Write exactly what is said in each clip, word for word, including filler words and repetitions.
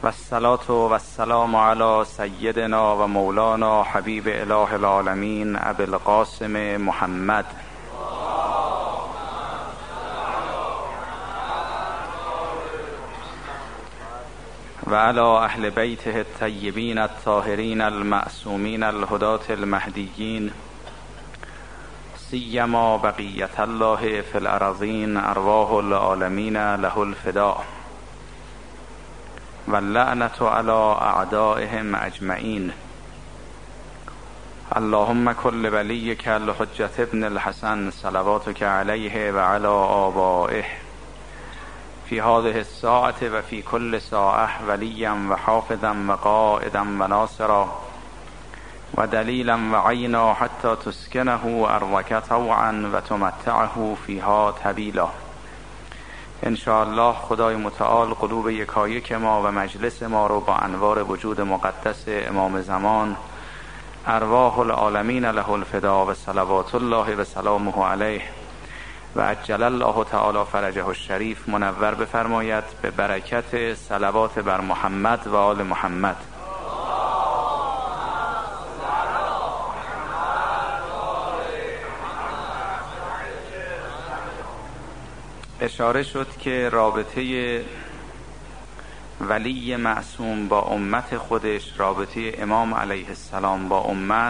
و الصلاة و السلام علی سیدنا و مولانا حبیب اله العالمین ابی القاسم محمد و علی اهل بیته الطیبین الطاهرین المعصومین الهداة المهدیین سیما بقیة الله فی الارضین ارواح العالمین له الفداء واللعنة على اعدائهم اجمعین. اللهم كل ولیک الحجة ابن الحسن صلواتك علیه و علی آبائه فی هذه الساعة و فی کل ساعة ولیا و حافظا و قائدا و ناصرا و دلیلا و عینا حتی تسکنه ارضک طوعا و تمتعه فیها طویلا. انشاءالله خدای متعال قلوب یکایک ما و مجلس ما رو با انوار وجود مقدس امام زمان ارواح العالمین له الفداء و صلوات الله و سلامه علیه و عجل الله تعالی فرجه الشریف منور بفرماید به برکت صلوات بر محمد و آل محمد. اشاره شد که رابطه ولی معصوم با امت خودش، رابطه امام علیه السلام با امت،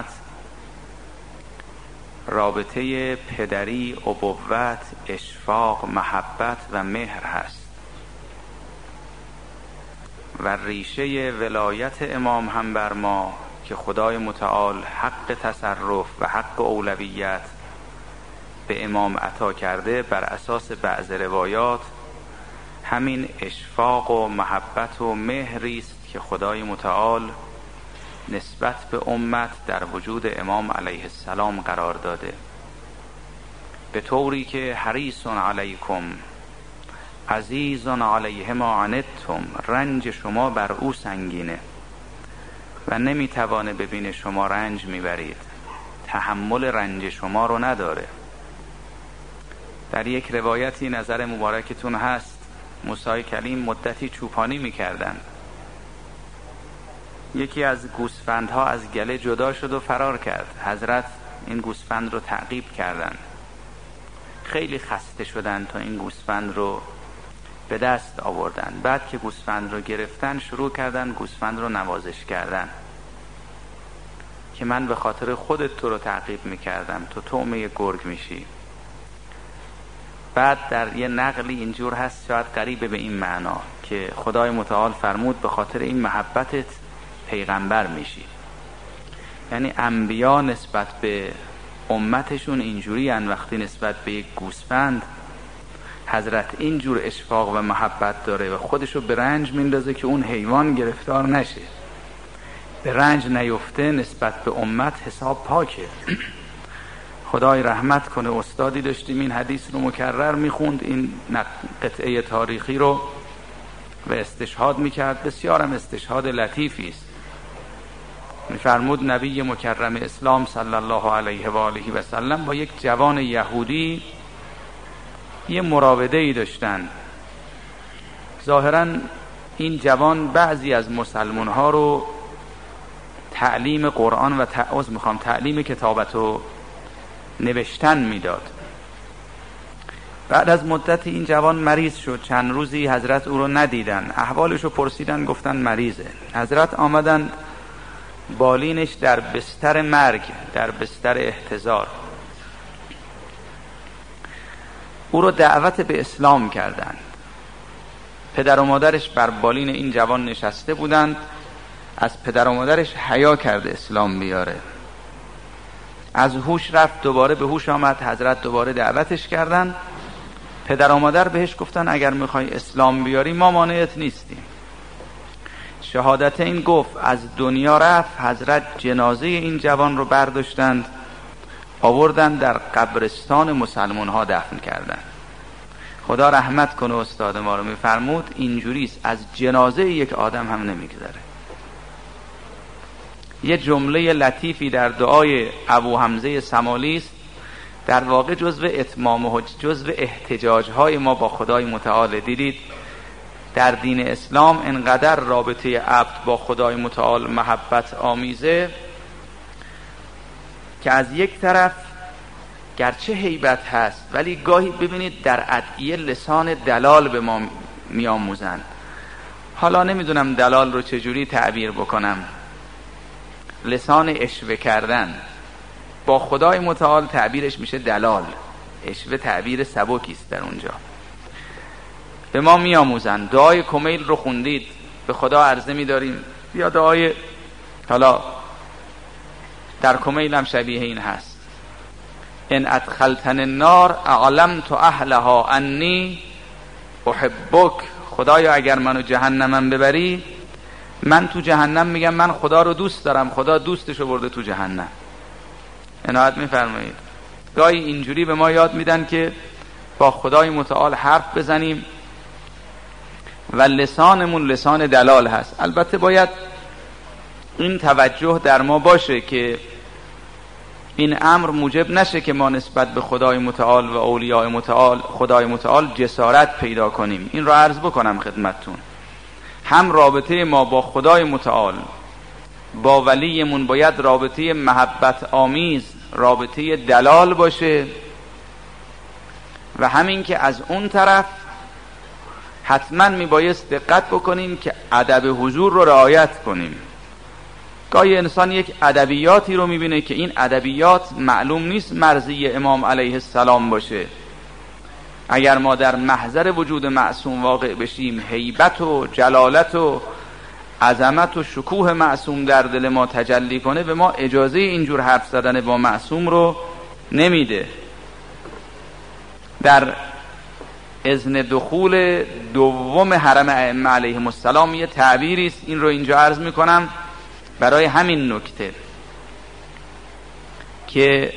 رابطه پدری، ابوت، اشفاق، محبت و مهر هست و ریشه ولایت امام هم بر ما که خدای متعال حق تصرف و حق اولویت به امام عطا کرده بر اساس بعض روایات همین اشفاق و محبت و مهری است که خدای متعال نسبت به امت در وجود امام علیه السلام قرار داده، به طوری که حریص علیکم عزیز علیه ما عنتم، رنج شما بر او سنگینه و نمیتوانه ببینه شما رنج میبرید، تحمل رنج شما رو نداره. در یک روایتی نظر مبارکتون هست موسی کلیم مدتی چوپانی میکردن، یکی از گوسفندها از گله جدا شد و فرار کرد. حضرت این گوسفند رو تعقیب کردن، خیلی خسته شدن تا این گوسفند رو به دست آوردن. بعد که گوسفند رو گرفتن شروع کردن گوسفند رو نوازش کردن که من به خاطر خودت تو رو تعقیب میکردم، تو طعمه گرگ میشی. بعد در یه نقلی اینجور هست شاید قریب به این معنا که خدای متعال فرمود به خاطر این محبتت پیغمبر میشی. یعنی انبیا نسبت به امتشون اینجوری ان، وقتی نسبت به یک گوسفند حضرت اینجور اشفاق و محبت داره و خودشو به رنج میندازه که اون حیوان گرفتار نشه، به رنج نیفته، نسبت به امت حساب پاکه. خدای رحمت کنه، استادی داشتیم این حدیث رو مکرر میخوند، این قطعه تاریخی رو و استشهاد میکرد، بسیارم استشهاد لطیفی است. میفرمود نبی مکرم اسلام صلی الله علیه و آله و سلم با یک جوان یهودی یه مراوده ای داشتن. ظاهرا این جوان بعضی از مسلمان ها رو تعلیم قرآن و تعوذ میخوام تعلیم کتابت و نوشتن میداد. بعد از مدت این جوان مریض شد، چند روزی حضرت او رو ندیدن، احوالش رو پرسیدن، گفتن مریضه. حضرت آمدن بالینش در بستر مرگ، در بستر احتضار، او رو دعوت به اسلام کردند. پدر و مادرش بر بالین این جوان نشسته بودند، از پدر و مادرش حیا کرده اسلام بیاره. از هوش رفت، دوباره به هوش آمد، حضرت دوباره دعوتش کردن. پدر و مادر بهش گفتن اگر میخوای اسلام بیاری ما مانعت نیستیم. شهادت این گفت، از دنیا رفت. حضرت جنازه این جوان رو برداشتند آوردن در قبرستان مسلمان ها دفن کردن. خدا رحمت کنه استاد ما رو، میفرمود اینجوریست، از جنازه یک آدم هم نمیگذره. یه جمله لطیفی در دعای ابو حمزه سمالی است، در واقع جزو اتمام و جزو احتجاج های ما با خدای متعال. دیدید در دین اسلام انقدر رابطه عبد با خدای متعال محبت آمیزه که از یک طرف گرچه هیبت هست ولی گاهی ببینید در ادعیه لسان دلال به ما میآموزند. حالا نمیدونم دلال رو چجوری تعبیر بکنم، لسان اشوه کردن. با خدای متعال تعبیرش میشه دلال، اشوه تعبیر سبکی است در اونجا. به ما میآموزند. دعای کمیل رو خوندید، به خدا عرضه می‌داریم، یا دعای حالا در کمیل هم شبیه این هست: ان ادخلتن النار اعلمت اهلها انی احبک. خدایا اگر منو جهنمم ببری، من تو جهنم میگم من خدا رو دوست دارم، خدا دوستشو برده تو جهنم. عنایت میفرمایید. گاهی اینجوری به ما یاد میدن که با خدای متعال حرف بزنیم و لسانمون لسان دلال هست. البته باید این توجه در ما باشه که این امر موجب نشه که ما نسبت به خدای متعال و اولیاء متعال خدای متعال جسارت پیدا کنیم. این رو عرض بکنم خدمتتون. هم رابطه ما با خدای متعال با ولیمون باید رابطه محبت آمیز، رابطه دلال باشه، و همین که از اون طرف حتما میبایست دقت بکنیم که ادب حضور رو رعایت کنیم. گاهی انسان یک ادبیاتی رو میبینه که این ادبیات معلوم نیست مرضی امام علیه السلام باشه. اگر ما در محضر وجود معصوم واقع بشیم، هیبت و جلالت و عظمت و شکوه معصوم در دل ما تجلی کنه، به ما اجازه اینجور حرف زدن با معصوم رو نمیده. در اذن دخول دوم حرم ائمه علیهم السلام یه تعبیری است، این رو اینجا عرض میکنم برای همین نکته که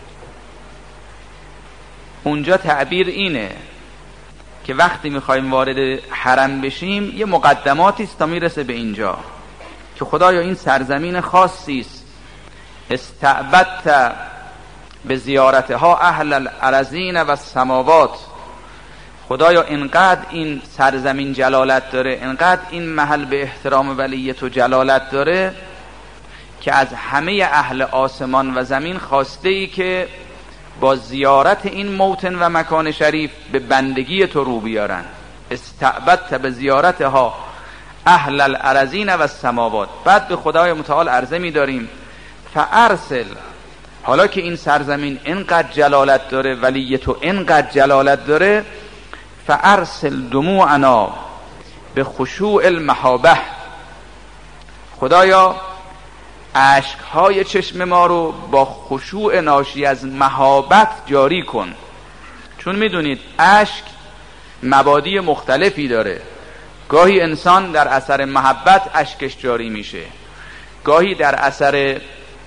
اونجا تعبیر اینه که وقتی میخوایم وارد حرم بشیم یه مقدماتی است تا میرسه به اینجا که خدایا این سرزمین خاصی است، استعبدت به زیارتها اهل الارضین و السماوات. خدایا انقدر این سرزمین جلالت داره، انقدر این محل به احترام ولیت و جلالت داره که از همه اهل آسمان و زمین خواسته ای که با زیارت این موطن و مکان شریف به بندگی تو رو بیارن. استعبدت به زیارتها اهل الارضین و السماوات. بعد به خدای متعال عرضه می داریم فارسل، حالا که این سرزمین اینقدر جلالت داره، ولی تو اینقدر جلالت داره، فارسل دموعنا به خشوع المحابه. خدایا اشکهای چشم ما رو با خشوع ناشی از محابت جاری کن. چون میدونید اشک مبادی مختلفی داره. گاهی انسان در اثر محبت اشکش جاری میشه، گاهی در اثر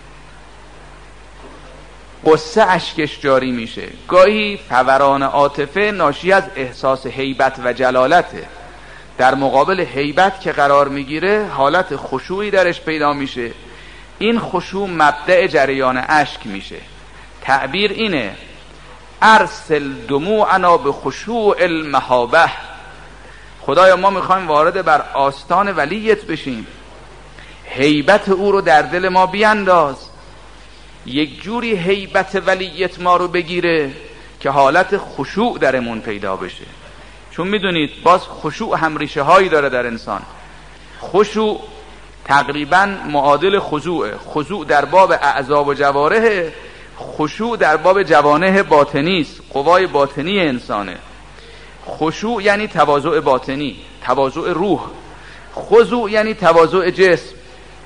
قصه اشکش جاری میشه، گاهی فوران عاطفه ناشی از احساس هیبت و جلالته. در مقابل هیبت که قرار میگیره حالت خشوعی درش پیدا میشه. این خشوع مبدأ جریان اشک میشه. تعبیر اینه ارسل دموعنا به خشوع المحابه. خدایا ما میخوایم وارد بر آستان ولیت بشیم، هیبت او رو در دل ما بینداز، یک جوری هیبت ولیت ما رو بگیره که حالت خشوع درمون پیدا بشه. چون میدونید باز خشوع هم ریشه هایی داره در انسان. خشوع تقریبا معادل خضوعه. خضوع در باب اعضا و جوارح، خشوع در باب جوانح باطنی است، قوای باطنی انسانه. خشوع یعنی تواضع باطنی، تواضع روح. خضوع یعنی تواضع جسم.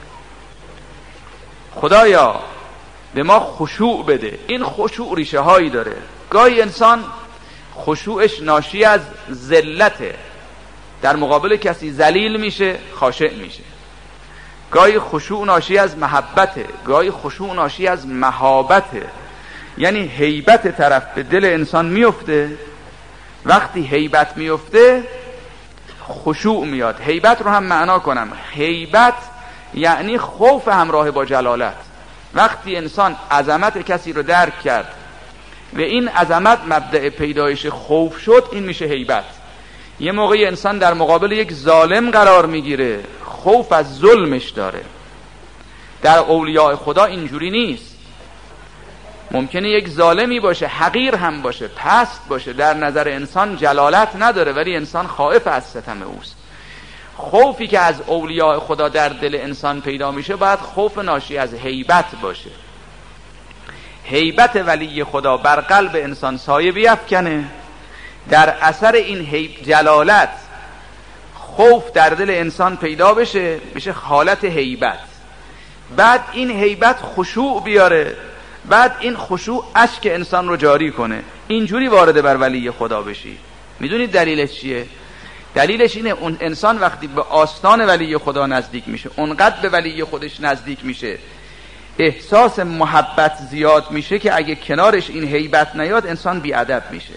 خدایا به ما خشوع بده. این خشوع ریشه هایی داره. گاهی انسان خشوعش ناشی از ذلته، در مقابل کسی ذلیل میشه، خاشع میشه. گاهی خشوع ناشی از محبته، گاهی خشوع ناشی از مهابته. یعنی هیبت طرف به دل انسان میفته. وقتی هیبت میفته خشوع میاد. هیبت رو هم معنا کنم، هیبت یعنی خوف همراه با جلالت. وقتی انسان عظمت کسی رو درک کرد و این عظمت مبدأ پیدایش خوف شد، این میشه هیبت. یه موقعی انسان در مقابل یک ظالم قرار میگیره، خوف از ظلمش داره. در اولیاء خدا اینجوری نیست. ممکنه یک ظالمی باشه، حقیر هم باشه، پست باشه، در نظر انسان جلالت نداره، ولی انسان خائف از ستم اوست. خوفی که از اولیاء خدا در دل انسان پیدا میشه باید خوف ناشی از هیبت باشه. هیبت ولی خدا بر قلب انسان سایه بیفکنه، در اثر این هیب جلالت خوف در دل انسان پیدا بشه، بشه حالت هیبت. بعد این هیبت خشوع بیاره، بعد این خشوع اشک انسان رو جاری کنه، اینجوری وارد بر ولی خدا بشی. میدونید دلیلش چیه؟ دلیلش اینه اون انسان وقتی به آستان ولی خدا نزدیک میشه، اونقدر به ولی خودش نزدیک میشه، احساس محبت زیاد میشه که اگه کنارش این هیبت نیاد انسان بیادب میشه،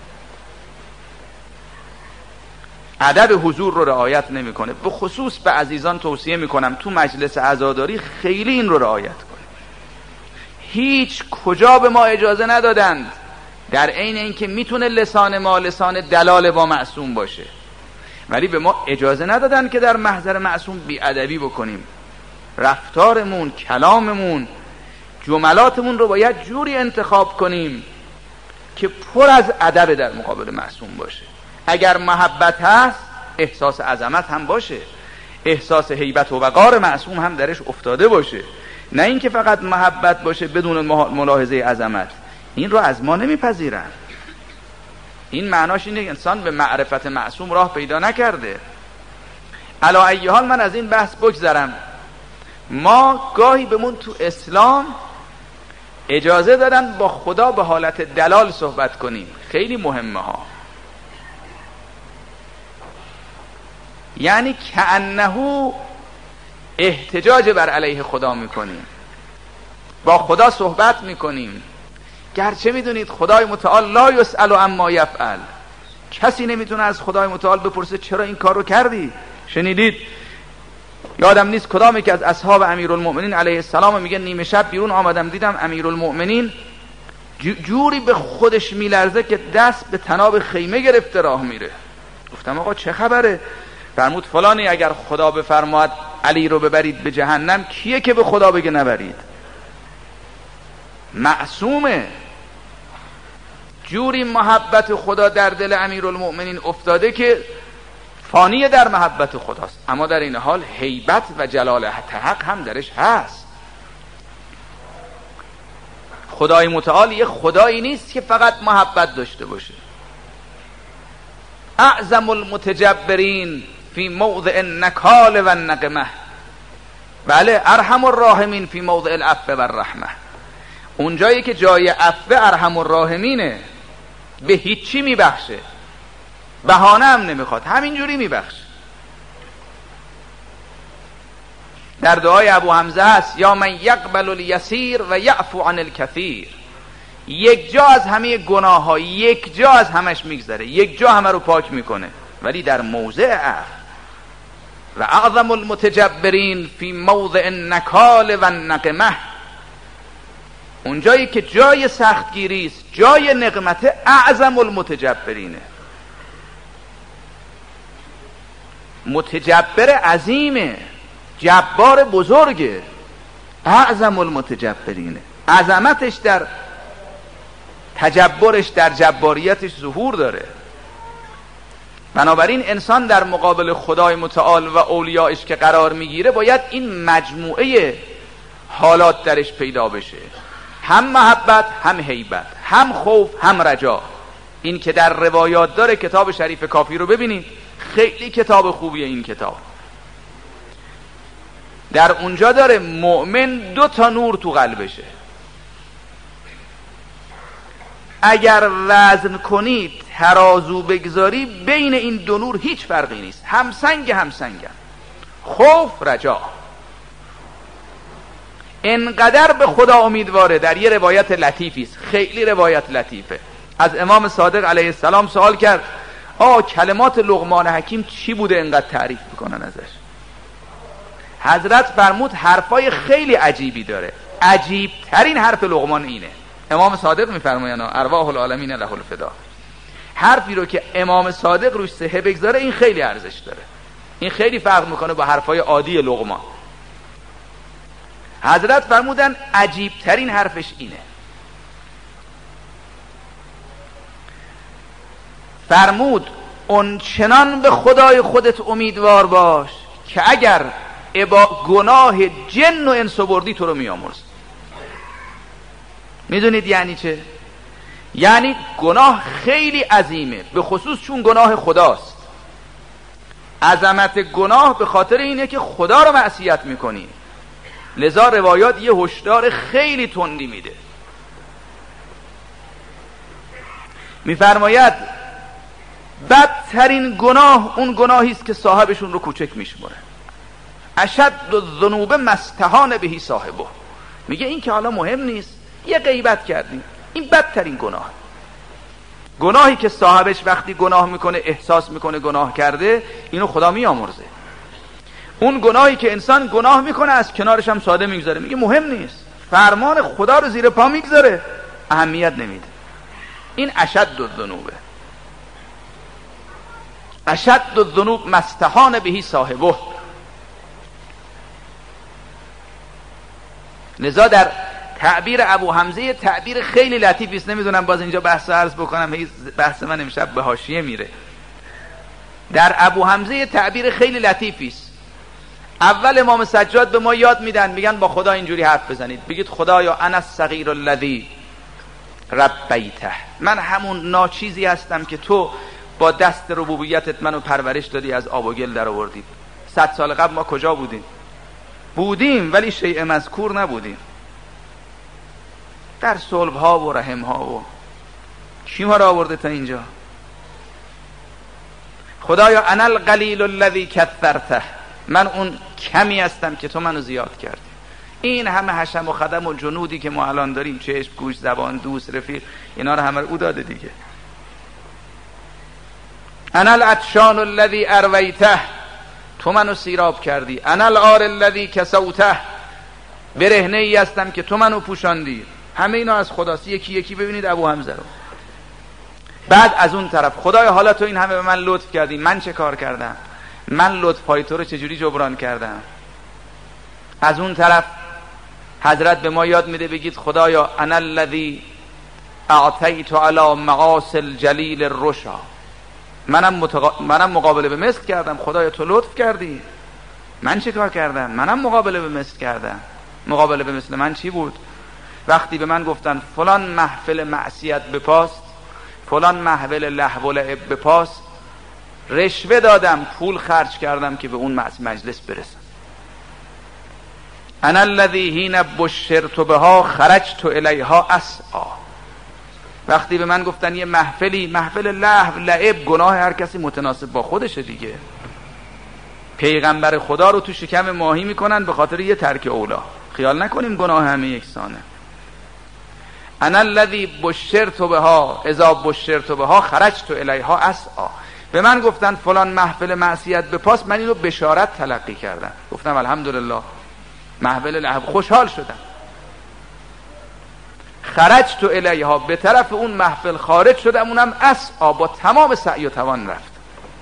ادب حضور رو رعایت نمیکنه. به خصوص به عزیزان توصیه میکنم تو مجلس عزاداری خیلی این رو رعایت کنه. هیچ کجا به ما اجازه ندادند در عین اینکه میتونه لسان ما لسان دلال با معصوم باشه، ولی به ما اجازه ندادن که در محضر معصوم بیادبی بکنیم. رفتارمون، کلاممون، جملاتمون رو باید جوری انتخاب کنیم که پر از ادب در مقابل معصوم باشه. اگر محبت هست احساس عظمت هم باشه، احساس هیبت و وقار معصوم هم درش افتاده باشه، نه اینکه فقط محبت باشه بدون ملاحظه عظمت. این رو از ما نمیپذیرن. این معناش اینه که انسان به معرفت معصوم راه پیدا نکرده. علی ای حال من از این بحث بگذرم. ما گاهی بمون تو اسلام اجازه دادن با خدا به حالت دلال صحبت کنیم، خیلی مهمه ها. یعنی کأنه احتجاج بر علیه خدا میکنیم، با خدا صحبت میکنیم، گرچه میدونید خدای متعال لا یسأل عما یفعل، کسی نمیتونه از خدای متعال بپرسه چرا این کار رو کردی. شنیدید یادم نیست کدامی که از اصحاب امیرالمؤمنین علیه السلام میگه نیمه شب بیرون آمدم دیدم امیرالمؤمنین جوری به خودش میلرزه که دست به تناب خیمه گرفته راه میره. گفتم آقا چه خبره؟ فرمود فلانی اگر خدا بفرماد علی رو ببرید به جهنم، کیه که به خدا بگه نبرید؟ معصومه. جوری محبت خدا در دل امیرالمؤمنین افتاده که فانی در محبت خداست، اما در این حال هیبت و جلالت حق هم درش هست. خدای متعال یه خدایی نیست که فقط محبت داشته باشه. اعظم المتجبرین فی موضع النکال و النقمه، بله ارحم الراحمین فی موضع العفو و الرحمه. اونجایی که جای عفو ارحم الراحمینه، به هیچی میبخشه، بهانه هم نمیخواد، همینجوری میبخشه. در دعای ابو حمزه هست یا من یقبل الیسیر و یعفو عن الکثیر. یک جا از همه گناه ها، یک جا از همش میگذره، یک جا همه رو پاک میکنه، ولی در موضع عفو. و اعظم المتجبرین فی موضع النکال و النقمه، اونجایی که جای سختگیری است، جای نقمت، اعظم المتجبرینه. متجبر عظیمه، جبار بزرگه، اعظم المتجبرینه. عظمتش در تجبرش، در جباریتش ظهور داره. بنابراین انسان در مقابل خدای متعال و اولیائش که قرار میگیره باید این مجموعه حالات درش پیدا بشه، هم محبت، هم هیبت، هم خوف، هم رجا. این که در روایات داره. کتاب شریف کافی رو ببینید، خیلی کتاب خوبیه این کتاب. در اونجا داره مؤمن دو تا نور تو قلبشه، اگر وزن کنید ترازو بگذاری بین این دو نور هیچ فرقی نیست، همسنگ همسنگن، خوف رجا. انقدر به خدا امیدواره. در یه روایت لطیفی است، خیلی روایت لطیفه، از امام صادق علیه السلام سوال کرد آه کلمات لقمان حکیم چی بوده انقدر تعریف بکنن ازش؟ حضرت فرمود حرفای خیلی عجیبی داره، عجیب ترین حرف لقمان اینه. امام صادق میفرمایند ارواح العالمین له الفدا، حرفی رو که امام صادق روش صحه بگذاره این خیلی ارزش داره. این خیلی فرق میکنه با حرفای عادی لقمان. حضرت فرمودن عجیب ترین حرفش اینه، فرمود اون چنان به خدای خودت امیدوار باش که اگر با گناه جن و انس بردی تو رو میامرز. میدونید یعنی چه؟ یعنی گناه خیلی عظیمه، به خصوص چون گناه خداست. عظمت گناه به خاطر اینه که خدا رو معصیت میکنی، لذا روایات یه هشدار خیلی تندی میده. میفرماید بدترین گناه اون گناهی است که صاحبشون رو کوچک میشمره. اشد الذنوب ما استهان به صاحبه. میگه این که حالا مهم نیست، یه غیبت کردیم، این بدترین گناه. گناهی که صاحبش وقتی گناه میکنه احساس میکنه گناه کرده، اینو خدا میامرزه. اون گناهی که انسان گناه میکنه از کنارش هم ساده میگذاره، میگه مهم نیست، فرمان خدا رو زیر پا میگذاره، اهمیت نمیده. این اشد الذنوبه. اشد الذنوب ما استهان به صاحبه. لذا در تعبیر ابو حمزه تعبیر خیلی لطیفی است، نمیدونم باز اینجا بحث عرض بکنم، بحث من امشب به حاشیه میره. در ابو حمزه تعبیر خیلی لطیفی است. اول امام سجاد به ما یاد میدن، میگن با خدا اینجوری حرف بزنید، بگید خدایا انا الصغیر الذی ربیته، من همون ناچیزی هستم که تو با دست ربوبیتت منو پرورش دادی، از آب و گل در آوردی. صد سال قبل ما کجا بودیم؟ بودیم ولی شیء مذکور نبودیم، در صلب ها و رحم ها و کی ما را آورده تا اینجا؟ خدایا انا القلیل الذی کثرته، من اون کمی هستم که تو منو زیاد کردی. این همه حشم و خدم و جنودی که ما الان داریم، چشم، گوش، زبان، دوست، رفیق، اینا رو همه او داده دیگه. انا العطشان الذی ارویته، تو منو سیراب کردی. انا العار الذی کسوته، برهنه ای هستم که تو منو پوشاندی. همه اینا از خداست. یکی یکی ببینید ابو حمزه رو. بعد از اون طرف خدایا حالا تو این همه به من لطف کردی، من چه کار کردم؟ من لطفای تو رو چجوری جبران کردم؟ از اون طرف حضرت به ما یاد میده بگید خدایا انا الذی اعطیت علی معاصی الجلیل الرشا، منم, متقا... منم مقابله به مثل کردم، خدایا تو لطف کردی، من چه کار کردم؟ منم مقابله به مثل کردم. مقابله به مثل من چی بود؟ وقتی به من گفتن فلان محفل معصیت بپاست، فلان محفل لهو و لعب بپاست، رشوه دادم، پول خرج کردم که به اون مجلس برسم. انا الذی حین بشرت بها خرجت الیها اسعی، وقتی به من گفتن یه محفلی، محفل لهو لعب، گناه هر کسی متناسب با خودشه دیگه، پیغمبر خدا رو تو شکم ماهی میکنن به خاطر یه ترک اولا. خیال نکنیم گناه همه یکسانه. انا الذی بشرت بها اذا بشرت بها خرجت الیها اسعی، به من گفتن فلان محفل معصیت بپاس، من اینو بشارت تلقی کردم، گفتم الحمدلله محفل لهو، خوشحال شدم. خرجت الیها، به طرف اون محفل خارج شدم، اونم اسعی، با تمام سعی و توان رفت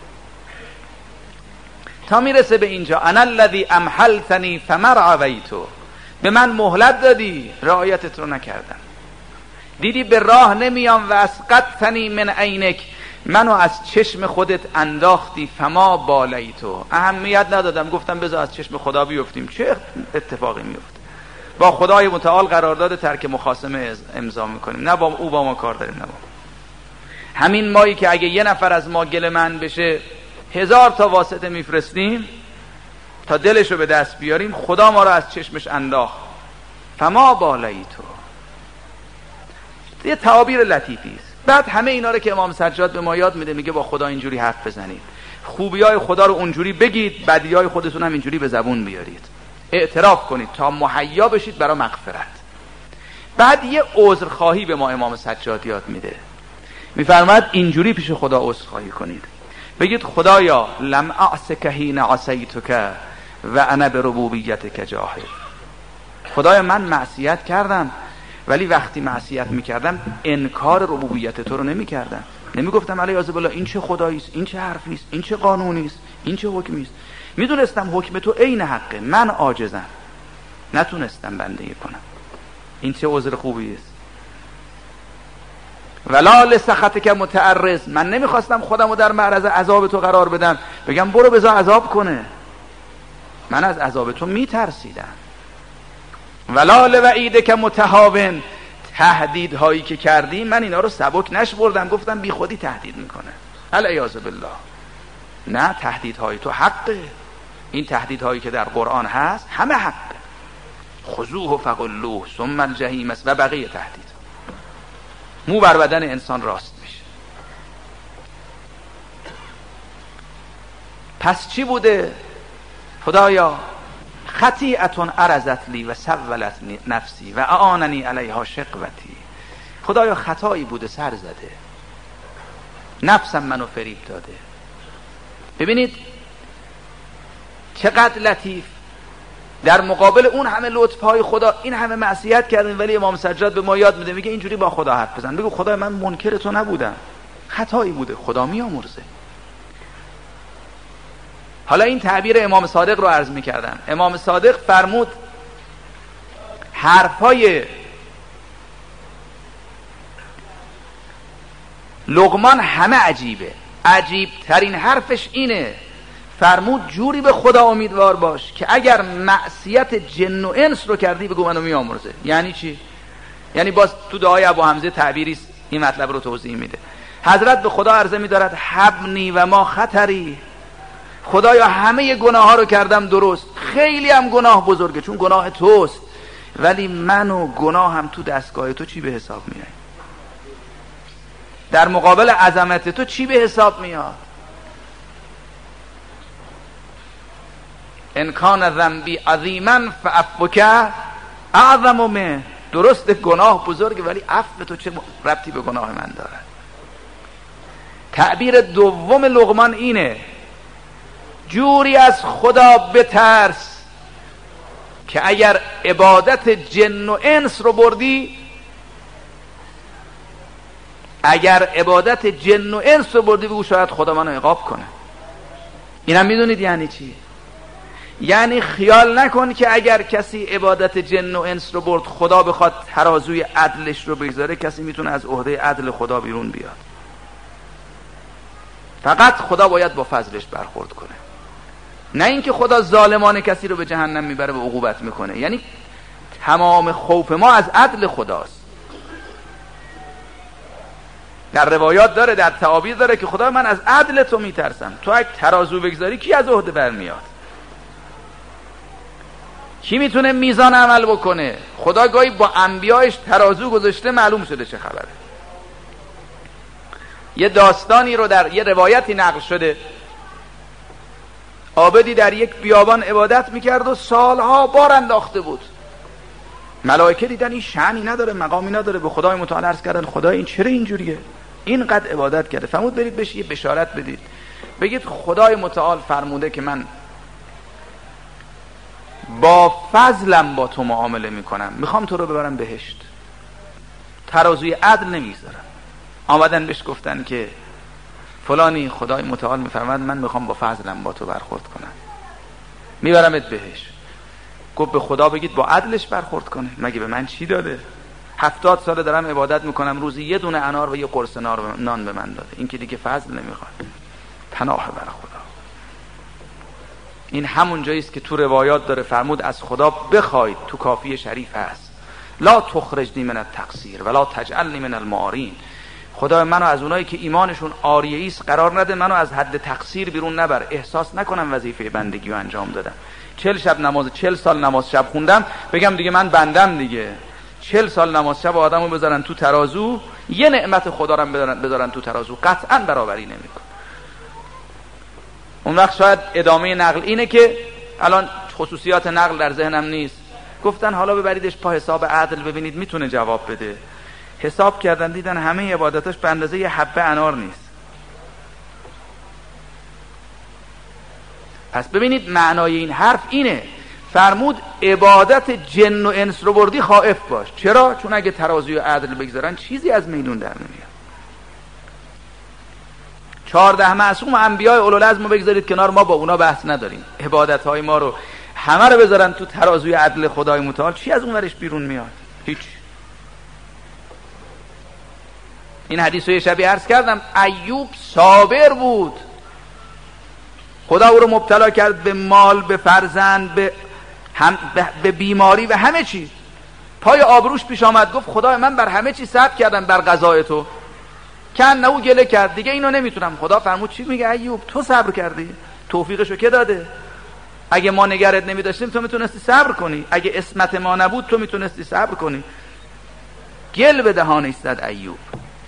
تا میرسه به اینجا انا الذی امهلتنی فما رعویتو، به من مهلت دادی رعایتت رو نکردم، دیدی به راه نمیام و اسقطتنی من عینک، منو از چشم خودت انداختی، فما بالیتو، اهمیت ندادم، گفتم بذار از چشم خدا بیفتیم، چه اتفاقی میفته؟ با خدای متعال قرارداد ترک مخاصمه امضا میکنیم، نه با او با ما کار داریم، نه با همین مایی که اگه یه نفر از ما گل من بشه هزار تا واسطه میفرستیم تا دلشو به دست بیاریم، خدا ما رو از چشمش انداخت، فما بالیتو. یه تعابیر لطیفی است. بعد همه اینا رو که امام سجاد به ما یاد میده، میگه با خدا اینجوری حرف بزنید، خوبیای خدا رو اونجوری بگید، بدیای خودتون هم اینجوری به زبون بیارید، اعتراف کنید تا مهیا بشید برای مغفرت. بعد یه عذرخواهی به ما امام سجاد یاد میده، میفرماید اینجوری پیش خدا عذرخواهی کنید، بگید خدایا لم اعصک حین عصیتک و انا بربوبیتک جاهل، خدایا من معصیت کردم ولی وقتی معصیت میکردم انکار ربوبیت تو رو نمیکردم، نمیگفتم علیاذ بالله این چه خدایی است، این چه حرفی است، این چه قانونی است، این چه حکمی است. میدونستم حکم تو عین حقه، من عاجزم، نتونستم بندگی کنم. این چه عذر خوبی است. ولا لسخطک متعرض، من نمیخواستم خودمو در معرض عذاب تو قرار بدم، بگم برو بذار عذاب کنه. من از عذاب تو میترسیدم. ولا لوعیدک متهاون، تهدیدهایی که کردی من اینا رو سبک نشمردم، گفتم بی خودی تهدید میکنه. العیاذ بالله. نه، تهدیدهای تو حقه. این تهدیدهایی که در قرآن هست همه حقه. خذوه فغلوه ثم الجحیم است و بقیه تهدید. مو بر بدن انسان راست میشه. پس چی بوده؟ خدایا خطیئتون عرضت لی و سولت نفسی و اعاننی علیها شقوتی. خدایا خطایی بوده، سر زده، نفسم منو فریب داده. ببینید چقدر لطیف، در مقابل اون همه لطفهای خدا این همه معصیت کردیم، ولی امام سجاد به ما یاد میده، میگه اینجوری با خدا حرف بزن، بگو خدای من منکر تو نبودم، خطایی بوده، خدا میامرزه. حالا این تعبیر امام صادق رو عرض میکردم. امام صادق فرمود حرفای لقمان همه عجیبه، عجیب ترین حرفش اینه، فرمود جوری به خدا امیدوار باش که اگر معصیت جن و انس رو کردی بگو منو میامرزه. یعنی چی؟ یعنی باز تو دعای ابو حمزه تعبیری این مطلب رو توضیح میده. حضرت به خدا عرضه میدارد حبنی و ما خطری، خدایا همه گناه ها رو کردم درست، خیلی هم گناه بزرگه چون گناه توست، ولی من و گناه هم تو دستگاه تو چی به حساب میاد؟ در مقابل عظمت تو چی به حساب میاد؟ ان کان ذنبی عظیما فعفوک اعظم منه. درست گناه بزرگه ولی عفو تو چه ربطی به گناه من داره؟ تعبیر دوم لقمان اینه، جوری از خدا بترس که اگر عبادت جن و انس رو بردی، اگر عبادت جن و انس رو بردی بگو شاید خدا منو عقاب کنه. اینم میدونید یعنی چی؟ یعنی خیال نکن که اگر کسی عبادت جن و انس رو برد خدا بخواد ترازوی عدلش رو بگذاره، کسی میتونه از عهده عدل خدا بیرون بیاد. فقط خدا باید با فضلش برخورد کنه، نه اینکه خدا ظالمان کسی رو به جهنم میبره و عقوبت میکنه. یعنی تمام خوف ما از عدل خداست. در روایات داره، در تعابیر داره که خدا من از عدل تو میترسم، تو اگه ترازو بگذاری کی از عهده برمیاد؟ کی میتونه میزان عمل بکنه؟ خدا گاهی با انبیایش ترازو گذاشته، معلوم شده چه خبره. یه داستانی رو در یه روایتی نقل شده، عابدی در یک بیابان عبادت میکرد و سالها بار انداخته بود. ملائکه دیدن این شأنی نداره، مقامی نداره، به خدای متعال عرض کردن خدای این چرا اینجوریه؟ اینقدر عبادت کرده. فرمود برید بهش یه بشارت بدید، بگید خدای متعال فرموده که من با فضلم با تو معامله میکنم، میخوام تو رو ببرم بهشت، ترازوی عدل نمیذارم. آمدن بهش گفتن که فلانی خدای متعال میفرماد من میخوام با فضلم با تو برخورد کنم، میبرمت بهشت. گفت به خدا بگید با عدلش برخورد کنه، مگه به من چی داده؟ هفتاد ساله دارم عبادت میکنم، روزی یه دونه انار و یه قرص نان به من داده، این که دیگه فضل نمیخواد. پناه بر خدا. این همون جاییست که تو روایات داره فرمود از خدا بخواید، تو کافی شریف هست، لا تخرجنی من التقصیر ولا تجعلنی من المعارین. خدا منو از اونایی که ایمانشون عاریه است قرار نده، منو از حد تقصیر بیرون نبر، احساس نکنم وظیفه بندگی رو انجام دادم. چل شب نماز چل سال نماز شب خوندم بگم دیگه من بندم دیگه. چل سال نماز شب آدمو بذارن تو ترازو، یه نعمت خدا رو بذارن, بذارن تو ترازو، قطعا برابری نمیکنه. اون وقت شاید ادامه نقل اینه که الان خصوصیات نقل در ذهنم نیست، گفتن حالا ببریدش پا حساب عدل ببینید میتونه جواب بده. حساب کردن دیدن همه عبادتاش به اندازه یه حبه انار نیست. پس ببینید معنای این حرف اینه، فرمود عبادت جن و انس رو بردی خائف باش. چرا؟ چون اگه ترازوی عدل بگذارن چیزی از میدون در نمیاد. چهارده معصوم و انبیاء اولوالعزم ما بگذارید کنار، ما با اونا بحث نداریم. عبادت های ما رو همه رو بذارن تو ترازوی عدل خدای متعال، چی از اون ورش بیرون میاد؟ هیچ. این حدیث رو یه شبی عرض کردم، ایوب صابر بود، خدا او رو مبتلا کرد به مال، به فرزند، به, هم به بیماری و همه چیز. پای آبروش پیش آمد، گفت خدای من بر همه چیز صبر کردم بر قضای تو. کن او گله کرد، دیگه اینو نمیتونم. خدا فرمود چی میگه ایوب؟ تو صبر کردی، توفیقشو که داده. اگه ما نگرت نمیداشتیم تو میتونستی صبر کنی، اگه اسمت ما نبود تو میتونستی صبر کنی. گل به دهانش زد ایوب.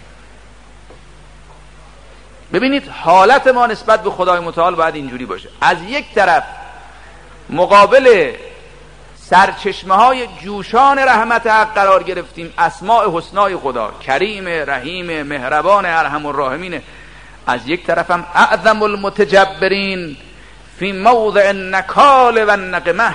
ببینید حالت ما نسبت به خدای متعال باید اینجوری باشه. از یک طرف مقابل سرچشمه های جوشان رحمت حق قرار گرفتیم، اسماء حسنای خدا، کریم، رحیم، مهربان، ارحم الراحمین. از یک طرف هم اعظم المتجبرین فی موضع النکال و النقمه،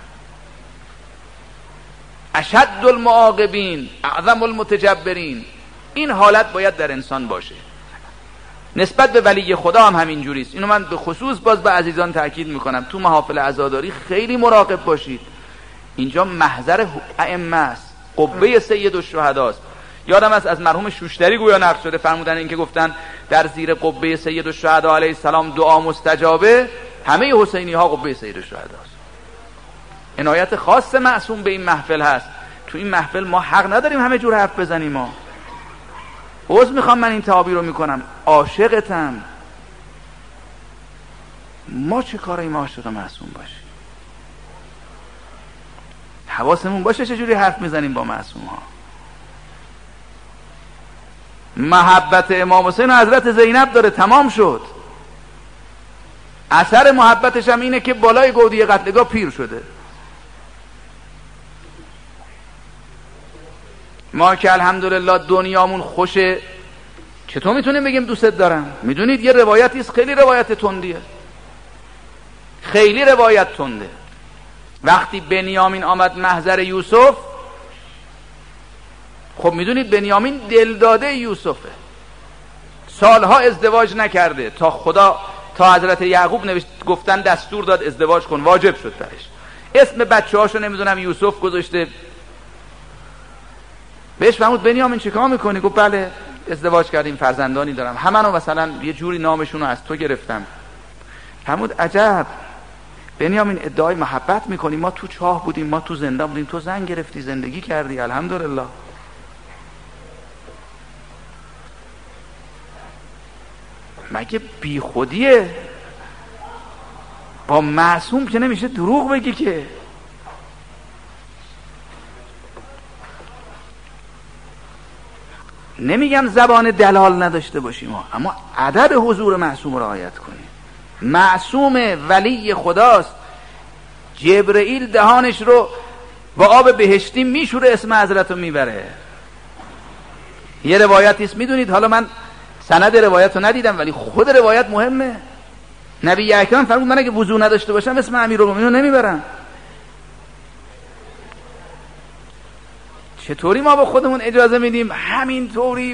اشد المعاقبین، اعظم المتجبرین. این حالت باید در انسان باشه. نسبت به ولی خدا هم همین جوریست. اینو من به خصوص باز به عزیزان تاکید میکنم، تو محافل عزاداری خیلی مراقب باشید. اینجا محضر ائمه است، قبه سید الشهداست. یادم است از مرحوم شوشتری گویا نقل شده، فرمودن این که گفتن در زیر قبه سید الشهدا علیه السلام دعا مستجابه، همه حسینی ها قبه سید الشهداست. عنایت خاص معصوم به این محفل هست. تو این محفل ما حق نداریم همه جور حرف بزنیم. ما عذر میخوام من این تعابیر رو میکنم، عاشقتم. ما چه کاریم عاشق معصوم باشیم؟ حواسمون باشه چه جوری حرف میزنیم با معصوم ها. محبت امام حسین حضرت زینب داره، تمام شد. اثر محبتش هم اینه که بالای گودی قتلگاه پیر شده. ما که الحمدلله دنیامون خوشه، چطور میتونیم بگیم دوست دارم؟ میدونید یه روایتیست خیلی روایت تندیه، خیلی روایت تنده. وقتی بنیامین آمد محضر یوسف، خب میدونید بنیامین دلداده یوسفه، سالها ازدواج نکرده، تا خدا تا حضرت یعقوب نوشت گفتن دستور داد ازدواج کن، واجب شد برش. اسم بچه هاشو نمیدونم یوسف گذاشته. بهش فرمود بنیامین چیکار میکنی؟ گفت بله ازدواج کردیم، فرزندانی دارم، همه مثلا یه جوری نامشون رو از تو گرفتم. فرمود عجب بنیامین ادعای محبت میکنی، ما تو چاه بودیم، ما تو زندان بودیم، تو زن گرفتی زندگی کردی، الحمدلله. مگه بی خودیه؟ با معصوم که نمیشه دروغ بگی که. نمیگم زبان دلال نداشته باشیم، اما ادب حضور معصوم رعایت کنیم. معصوم ولی خداست، جبرئیل دهانش رو با آب بهشتی میشوره، اسم حضرت رو میبره. یه روایتی است، میدونید، حالا من سند روایت رو ندیدم ولی خود روایت مهمه. نبی اکرم فرمود من اگه وضو نداشته باشم اسم امیرالمومنین رو نمیبرم. چطوری ما با خودمون اجازه میدیم همین طوری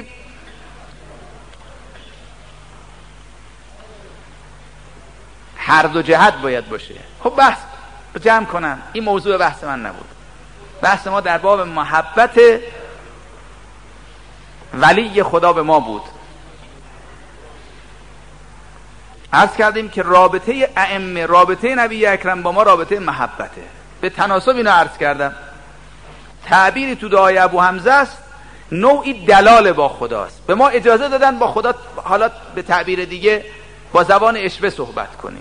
هر دو جهت باید باشه؟ خب بحث جمع کنم، این موضوع بحث من نبود. بحث ما در باب محبت ولی خدا به ما بود. عرض کردیم که رابطه ائمه، رابطه نبی اکرم با ما رابطه محبته. به تناسب اینو عرض کردم. تعبیری تو دعای ابو حمزه است، نوعی دلال با خداست. به ما اجازه دادن با خدا، حالا به تعبیر دیگه با زبان اشبه صحبت کنیم،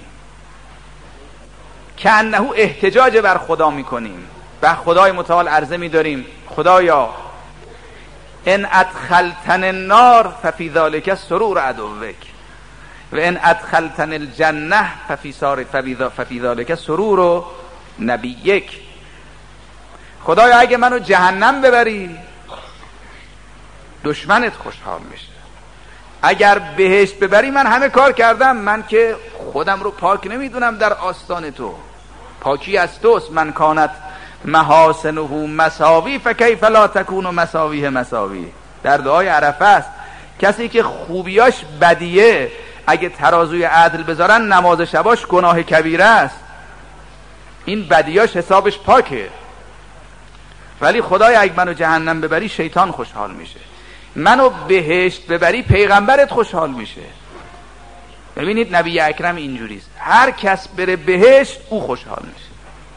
که انه احتجاج بر خدا میکنیم. به خدای متعال عرضه میداریم خدایا ان ادخلتن النار ففی ذلک سرور عدوک و ان ادخلتن الجنه ففی سار ففی ذلک سرور نبیک. خدایا اگه منو جهنم ببری دشمنت خوشحال میشه، اگر بهشت ببری من همه کار کردم، من که خودم رو پاک نمیدونم در آستان تو، پاکی از توست. من کانت محاسنه مساوی فکیف لا تکون مساویه مساوی. در دعای عرفه است، کسی که خوبیاش بدیه اگه ترازوی عدل بذارن نماز شباش گناه کبیره است، این بدیاش حسابش پاکه. ولی خدای اگه منو جهنم ببری شیطان خوشحال میشه، منو بهشت ببری پیغمبرت خوشحال میشه. ببینید نبی اکرم اینجوریست، هر کس بره بهشت او خوشحال میشه.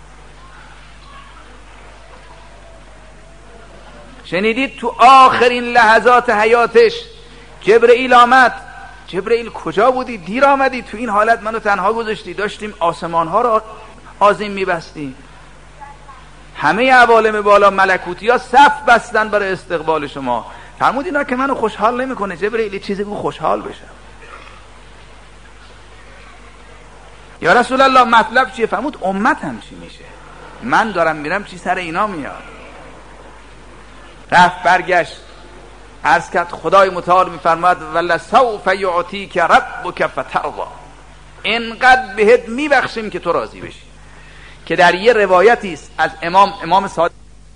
شنیدید تو آخرین لحظات حیاتش جبرئیل آمد. جبرئیل کجا بودی؟ دیر آمدی، تو این حالت منو تنها گذاشتی، داشتیم آسمان ها رو آذین میبستیم، همه عوالم بالا ملکوتی ها صف بستن برای استقبال شما. فرمود اینا که منو خوشحال نمیکنه، جبرئیل چیزی بگو خوشحال بشم. یا رسول الله مطلب چیه؟ فرمود امتم چی میشه؟ من دارم میرم چی سر اینا میاد؟ رفت برگشت عرض کرد خدای متعال میفرماد ولسوف یعطیک ربک فترضی، اینقدر بهت میبخشیم که تو راضی بشی. که در یه روایتی است از امام امام صادق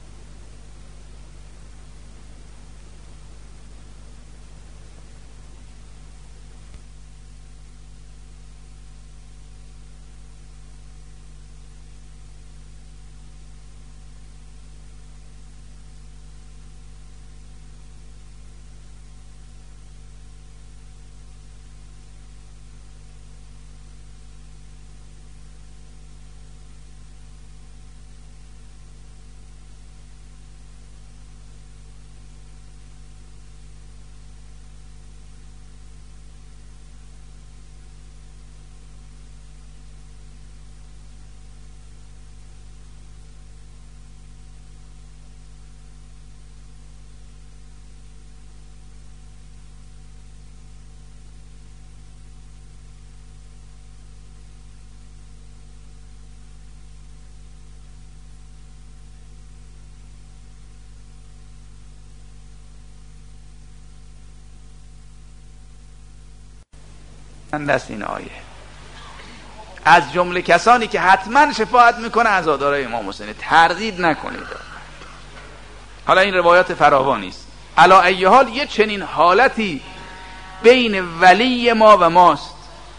دست این آیه از جمله کسانی که حتما شفاعت میکنه عزادارای امام حسین، تردید نکنید. حالا این روایات فراوانی است. علی ای حال یه چنین حالتی بین ولی ما و ماست.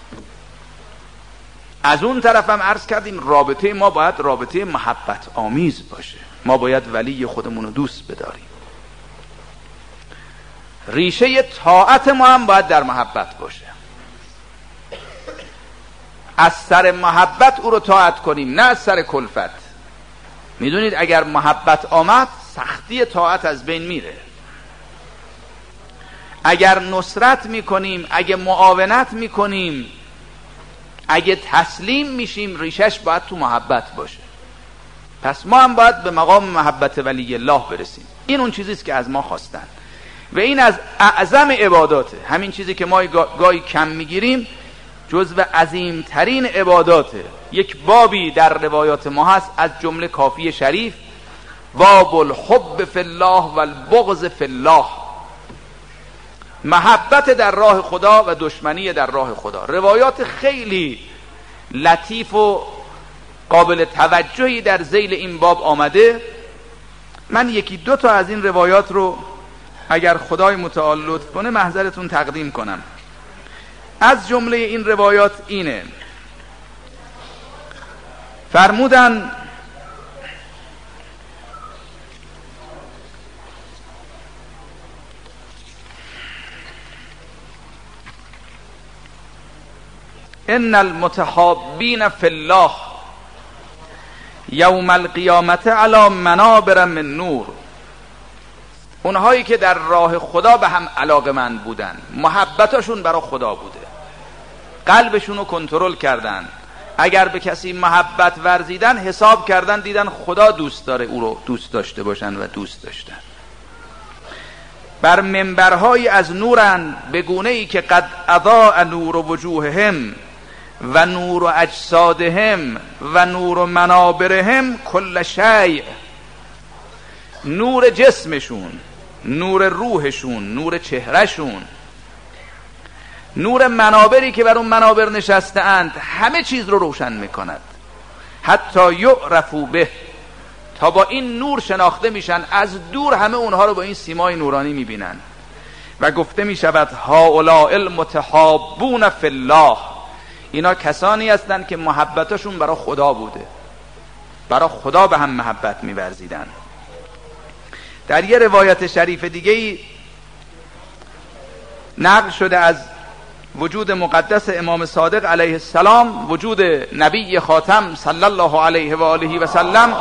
از اون طرفم عرض کردیم رابطه ما باید رابطه محبت آمیز باشه، ما باید ولی خودمون رو دوست بداریم. ریشه طاعت ما هم باید در محبت باشه، از سر محبت او رو طاعت کنیم نه از سر کلفت. میدونید اگر محبت آمد سختی طاعت از بین میره. اگر نصرت میکنیم، اگه معاونت میکنیم، اگه تسلیم میشیم، ریشش باید تو محبت باشه. پس ما هم باید به مقام محبت ولی الله برسیم. این اون چیزیست که از ما خواستن و این از اعظم عباداته. همین چیزی که ما گاهی کم میگیریم جزو عظیمترین عباداته. یک بابی در روایات ما هست از جمله کافی شریف، باب الحب فی الله و البغض فی الله، محبت در راه خدا و دشمنی در راه خدا. روایات خیلی لطیف و قابل توجهی در ذیل این باب آمده. من یکی دو تا از این روایات رو اگر خدای متعال لطف کنه محضرتون تقدیم کنم. از جمله این روایات اینه، فرمودن ان المتحابین فی الله یوم القیامت علی منابر من نور. اونهایی که در راه خدا به هم علاقه‌مند بودن، محبتشون برای خدا بوده، قلبشون رو کنترل کردن، اگر به کسی محبت ورزیدن حساب کردن دیدن خدا دوست داره او رو دوست داشته باشن و دوست داشتن. بر منبرهای از نورن به گونه‌ای که قد اضاء نور وجوههم و نور اجسادهم و نور منابرهم کل شیء. نور جسمشون، نور روحشون، نور چهرهشون، نور منابری که بر اون منابر نشسته اند همه چیز رو روشن میکند. حتی یعرفو به، تا با این نور شناخته میشن، از دور همه اونها رو با این سیمای نورانی میبینن. و گفته می شود هؤلاء المتحابون فی الله، اینا کسانی هستند که محبتشون برای خدا بوده، برای خدا به هم محبت می ورزیدن. در یه روایت شریف دیگه نقل شده از وجود مقدس امام صادق علیه السلام، وجود نبی خاتم صلی الله علیه و آله و سلم،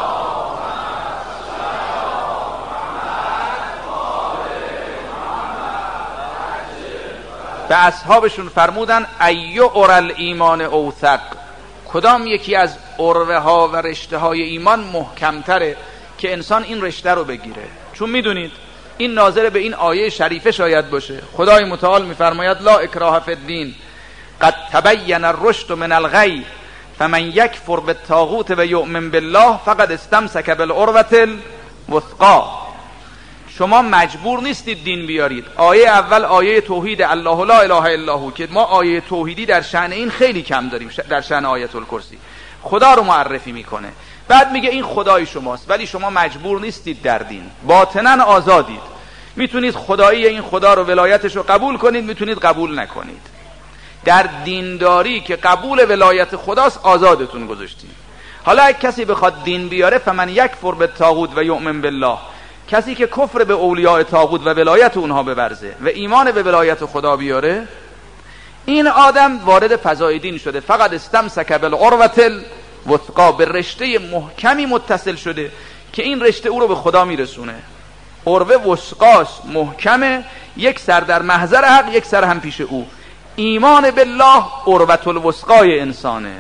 به اصحابشون فرمودن ایو ارل ایمان اوثق، کدام یکی از اروه ها و رشته های ایمان محکمتره که انسان این رشته رو بگیره. چون میدونید این ناظر به این آیه شریفه شاید باشه. خدای متعال میفرماید لا اکراه فی الدین قد تبین الرشد من الغی فمن یکفر بالطاغوت و یؤمن بالله فقد استمسک بالعروة الوثقی. شما مجبور نیستید دین بیارید. آیه اول آیه توحید الله لا اله الا هو که ما آیه توحیدی در شأن این خیلی کم داریم، در شأن آیت الکرسی خدا رو معرفی میکنه. بعد میگه این خدای شماست، ولی شما مجبور نیستید در دین، باطنا آزادید. میتونید خدایی این خدا رو، ولایتش رو قبول کنید، میتونید قبول نکنید. در دینداری که قبول ولایت خداست آزادتون گذاشتیم. حالا اگه کسی بخواد دین بیاره فمن یکفر بالطاغوت و یؤمن بالله، کسی که کفر به اولیاء طاغوت و ولایت اونها بورزه و ایمان به ولایت خدا بیاره، این آدم وارد فضای دین شده. فقط استمسک بالعروة الوثقی، به رشته محکمی متصل شده که این رشته او رو به خدا میرسونه. عروه وثقاس، محکمه، یک سر در محضر حق، یک سر هم پیش او. ایمان بالله عروة الوثقای انسانه.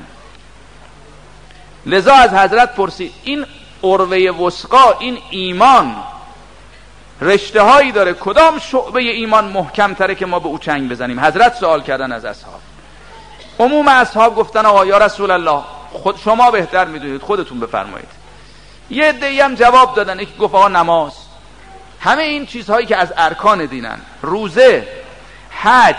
لذا از حضرت پرسید این عروه وثقا، این ایمان رشته هایی داره، کدام شعبه ایمان محکم تره که ما به او چنگ بزنیم؟ حضرت سوال کردن از اصحاب. عموم اصحاب گفتن آقا یا رسول الله خود شما بهتر میدونید، خودتون بفرمایید. یه عده‌ای هم جواب دادن، یکی گفت آقا نماز. همه این چیزهایی که از ارکان دینن، روزه، حج،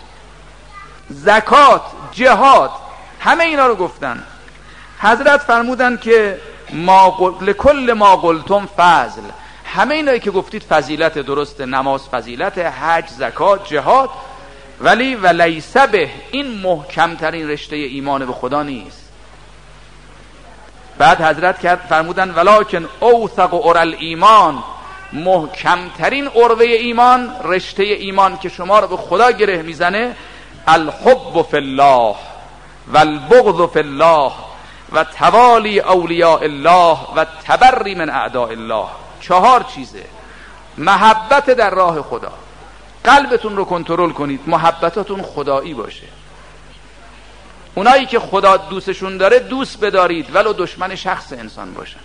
زکات، جهاد، همه اینا رو گفتن. حضرت فرمودن که ما قل... لکل ما قلتم فضل، همه اینایی که گفتید فضیلت، درست، نماز فضیلت، حج، زکات، جهاد، ولی ولیس به، این محکم ترین رشته ایمان به خدا نیست. بعد حضرت کرد فرمودن ولکن اوثق ارل ایمان، محکم ترین عروه ایمان، رشته ایمان که شما رو به خدا گره میزنه، الحب فی الله والبغض فی الله و توالی اولیاء الله و تبری من اعداء الله. چهار چیزه. محبت در راه خدا، قلبتون رو کنترل کنید، محبتاتون خدایی باشه. اونایی که خدا دوستشون داره دوست بدارید ولو دشمن شخص انسان باشن.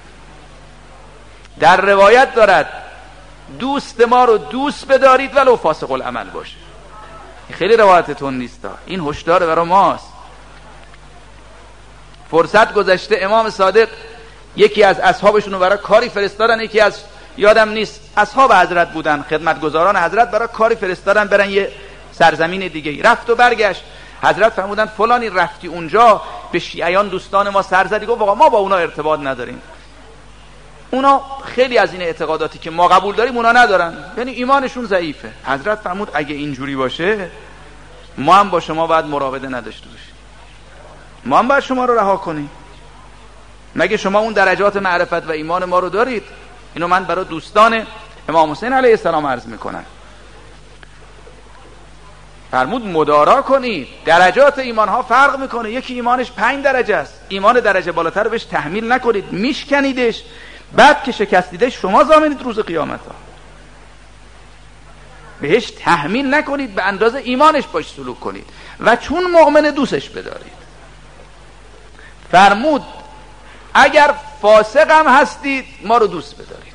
در روایت دارد دوست ما رو دوست بدارید ولو فاسق العمل باشه. خیلی روایتتون نیست، این هشدار برای ماست. فرصت گذشته امام صادق یکی از اصحابشون رو برای کاری فرستادن، یکی از یادم نیست اصحاب حضرت بودن، خدمتگزاران حضرت، برای کاری فرستادن برن یه سرزمین دیگه. رفت و برگشت. حضرت فرمودن فلانی رفتی اونجا به شیعیان دوستان ما سر زدی، گفت واقعا ما با اونا ارتباط نداریم، اونا خیلی از این اعتقاداتی که ما قبول داریم اونا ندارن، یعنی ایمانشون ضعیفه. حضرت فرمود اگه اینجوری باشه ما هم با شما باید مراوده نداشته باشیم، ما هم باید شما رو رها کنیم. مگه شما اون درجات معرفت و ایمان ما رو دارید؟ اینو من برای دوستان امام حسین علیه السلام عرض میکنم. فرمود مدارا کنید، درجات ایمان ها فرق میکنه. یکی ایمانش پنج درجه است، ایمان درجه بالاتر رو بهش تحمیل نکنید، میشکنیدش، بعد که شکستیدش شما ضامنید روز قیامت ها. بهش تحمیل نکنید، به اندازه ایمانش باش سلوک کنید و چون مؤمن دوستش بدارید. فرمود اگر فاسق هم هستید ما رو دوست بدارید.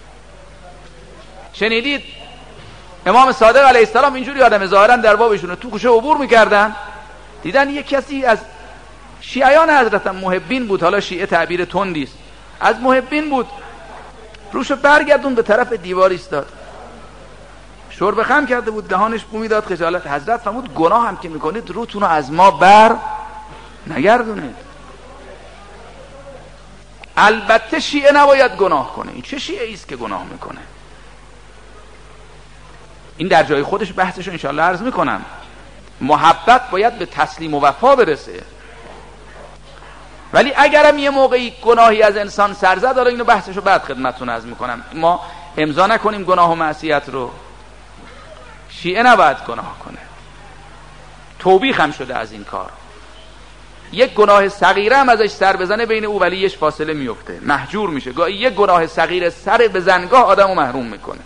شنیدید امام صادق علیه السلام اینجوری آدم ظاهرا در بابشون تو کوچه عبور میکردن، دیدن یک کسی از شیعیان حضرت محبین بود، حالا شیعه تعبیر تندی است، از محبین بود، روشو برگردون به طرف دیوار ایستاد، شرب خم کرده بود، دهانش بو میداد خجالت. حضرت فرمود گناه هم که میکنید روتون رو از ما بر نگردونید. البته شیعه نباید گناه کنه، این چه شیعه ایست که گناه میکنه؟ این در جای خودش بحثش رو انشاءالله عرض میکنم. محبت باید به تسلیم و وفا برسه. ولی اگرم یه موقعی گناهی از انسان سر زد، حالا اینو بحثشو بعد خدمتتون عرض میکنم، ما امضا نکنیم گناه و معصیت رو. شیعه نباید گناه کنه، توبیخ هم شده از این کار. یک گناه صغیره هم ازش سر بزنه بین او ولیش فاصله میفته، محجور میشه. گاهی یک گناه صغیره سر بزنگاه آدمو محروم میکنه.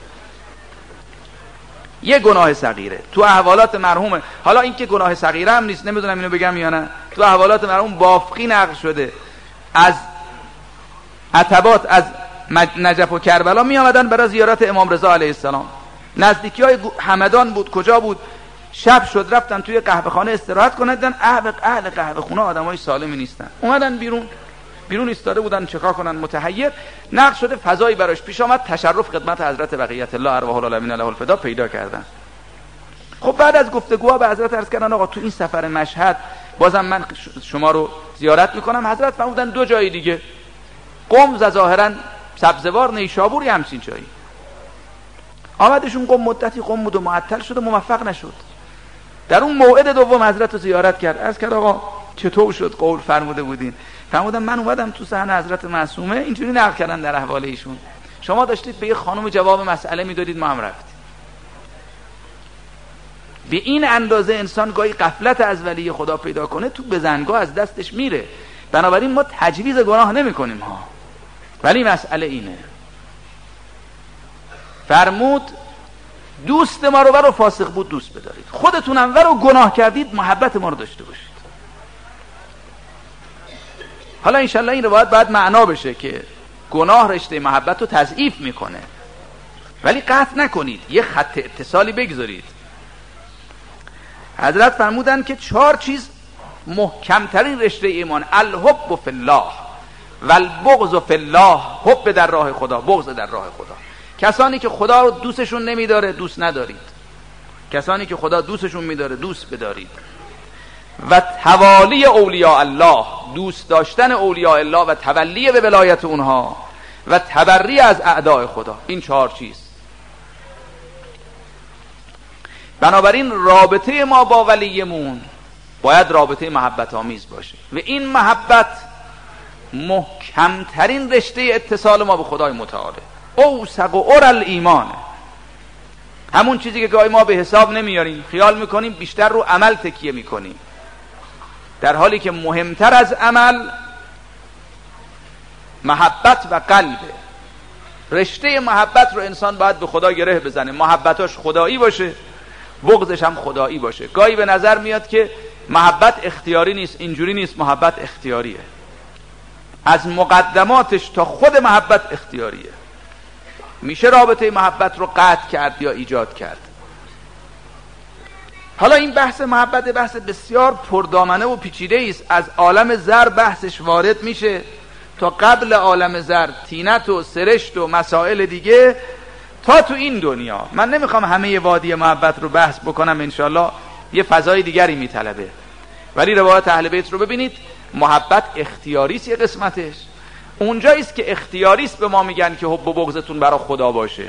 یه گناه صغیره تو احوالات مرحوم، حالا این که گناه صغیره هم نیست، نمیدونم اینو بگم یا نه، تو احوالات مرحوم بافقی نقل شده از عتبات از نجف و کربلا می آمدن برای زیارت امام رضا علیه السلام. نزدیکی های همدان بود، کجا بود، شب شد رفتن توی قهوه خانه استراحت کنن، دیدن اهل اهل قهوه خونه آدمای سالمی نیستن، اومدن بیرون بیرون ایستاده بودن چکار کنن، متحیر. نقل شده فضایی براش پیش آمد، تشرف خدمت حضرت بقیت الله ارواح العالمین له الفدا پیدا کردن. خب بعد از گفتگوها به حضرت عرض کردن آقا تو این سفر مشهد بازم من شما رو زیارت میکنم. حضرت فرمودن دو جای دیگه، قم ظاهرا سبزوار، نیشابور، همچین جایی. آمدشون قم، مدتی قم بود و معطل شد و موفق نشد. در اون موعد دوم حضرت رو زیارت کرد، عرض کرد آقا چطور شد قول فرموده بودین؟ فرمودن من اومدم تو صحن حضرت معصومه، اینجوری نقل کردن در احوال ایشون، شما داشتید به یه خانم جواب مسئله میدادید، ما هم رفتیم. به این اندازه انسان گاهی غفلت از ولی خدا پیدا کنه تو بزنگاه از دستش میره. بنابراین ما تجویز گناه نمی کنیم ها، ولی مسئله اینه. فرمود دوست ما رو ورو فاسق بود دوست بدارید، خودتونم ورو گناه کردید محبت ما رو داشته باشید. حالا انشالله این روایت باید معنا بشه که گناه رشته محبت رو تضعیف میکنه، ولی قطع نکنید، یه خط اتصالی بگذارید. حضرت فرمودن که چهار چیز محکمترین رشته ایمان: الحب فی الله و البغض فی الله، حب در راه خدا، بغض در راه خدا. کسانی که خدا رو دوستشون نمیداره دوست ندارید، کسانی که خدا دوستشون میداره دوست بدارید. و توالی اولیاء الله، دوست داشتن اولیاء الله و تولی به ولایت اونها و تبری از اعداء خدا. این چهار چیز. بنابراین رابطه ما با ولیمون باید رابطه محبت آمیز باشه و این محبت محکمترین رشته اتصال ما به خدای متعاله. اوثق و ار الایمان، همون چیزی که گاهی ما به حساب نمیاریم، خیال میکنیم بیشتر رو عمل تکیه میکنیم، در حالی که مهمتر از عمل محبت و قلبه. رشته محبت رو انسان باید به خدا گره بزنه، محبتاش خدایی باشه، بغضش هم خدایی باشه. گاهی به نظر میاد که محبت اختیاری نیست، اینجوری نیست، محبت اختیاریه، از مقدماتش تا خود محبت اختیاریه. میشه رابطه محبت رو قطع کرد یا ایجاد کرد. حالا این بحث محبت بحث بسیار پردامنه و پیچیده است. از عالم زر بحثش وارد میشه تا قبل عالم زر، طینت و سرشت و مسائل دیگه، تا تو این دنیا. من نمیخوام همه وادی محبت رو بحث بکنم، انشالله یه فضای دیگری میطلبه. ولی روایت اهل بیت رو ببینید، محبت اختیاری است. یه قسمتش اونجایی است که اختیاری است به ما میگن که حب و بغضتون برای خدا باشه.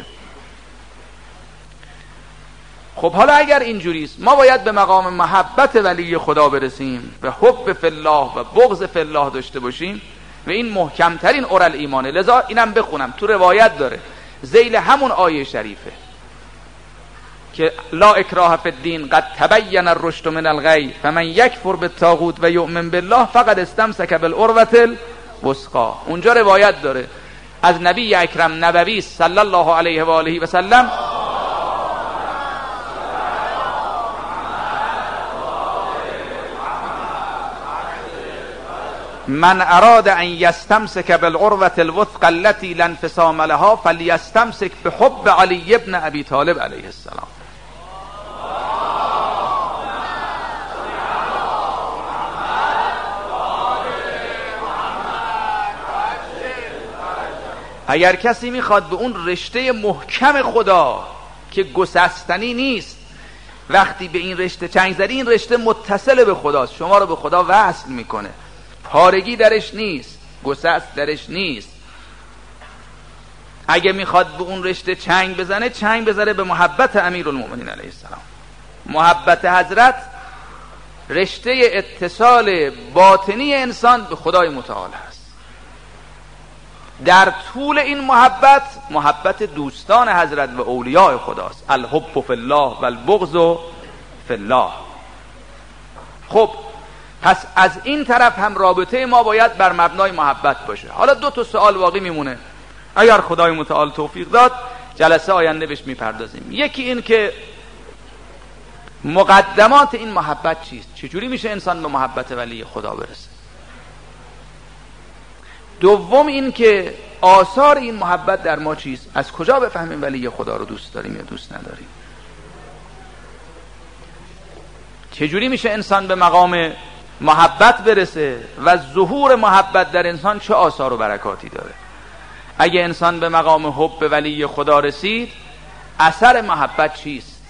خب حالا اگر اینجوری است، ما باید به مقام محبت ولی خدا برسیم، به حب فی الله و بغض فی الله داشته باشیم و این محکمترین ار الایمانه. لذا اینم بخونم، تو روایت داره ذیل همون آیه شریفه که لا اکراه فی الدین قد تبین الرشد من الغی فمن یکفر بالطاغوت و یؤمن بالله فقد استمسک بالعروة الوثقی. اونجا روایت داره از نبی اکرم نبوی صلی الله علیه و آله و سلم، من اراد ان یستمسک بالعروة الوثقى التي لا انفصام لها فلیستمسک بحب علی ابن ابی طالب علیه السلام. اگر کسی میخواد به اون رشته محکم خدا که گسستنی نیست، وقتی به این رشته چنگ زدی، این رشته متصل به خداست، شما رو به خدا وصل میکنه، پارگی درش نیست، گسست درش نیست. اگه میخواد به اون رشته چنگ بزنه، چنگ بزنه به محبت امیرالمومنین علیه السلام. محبت حضرت رشته اتصال باطنی انسان به خدای متعال هست. در طول این محبت، محبت دوستان حضرت و اولیاء خداست. الحب فی الله و البغض فی الله. خب پس از این طرف هم رابطه ما باید بر مبنای محبت باشه. حالا دو تا سوال باقی میمونه، اگر خدای متعال توفیق داد جلسه آینده بهش میپردازیم. یکی این که مقدمات این محبت چیست؟ چجوری میشه انسان به محبت ولی خدا برسه؟ دوم این که آثار این محبت در ما چیست؟ از کجا بفهمیم ولی خدا رو دوست داریم یا دوست نداریم؟ چجوری میشه انسان به مقام محبت برسه و ظهور محبت در انسان چه آثار و برکاتی داره؟ اگه انسان به مقام حب به ولی خدا رسید، اثر محبت چیست؟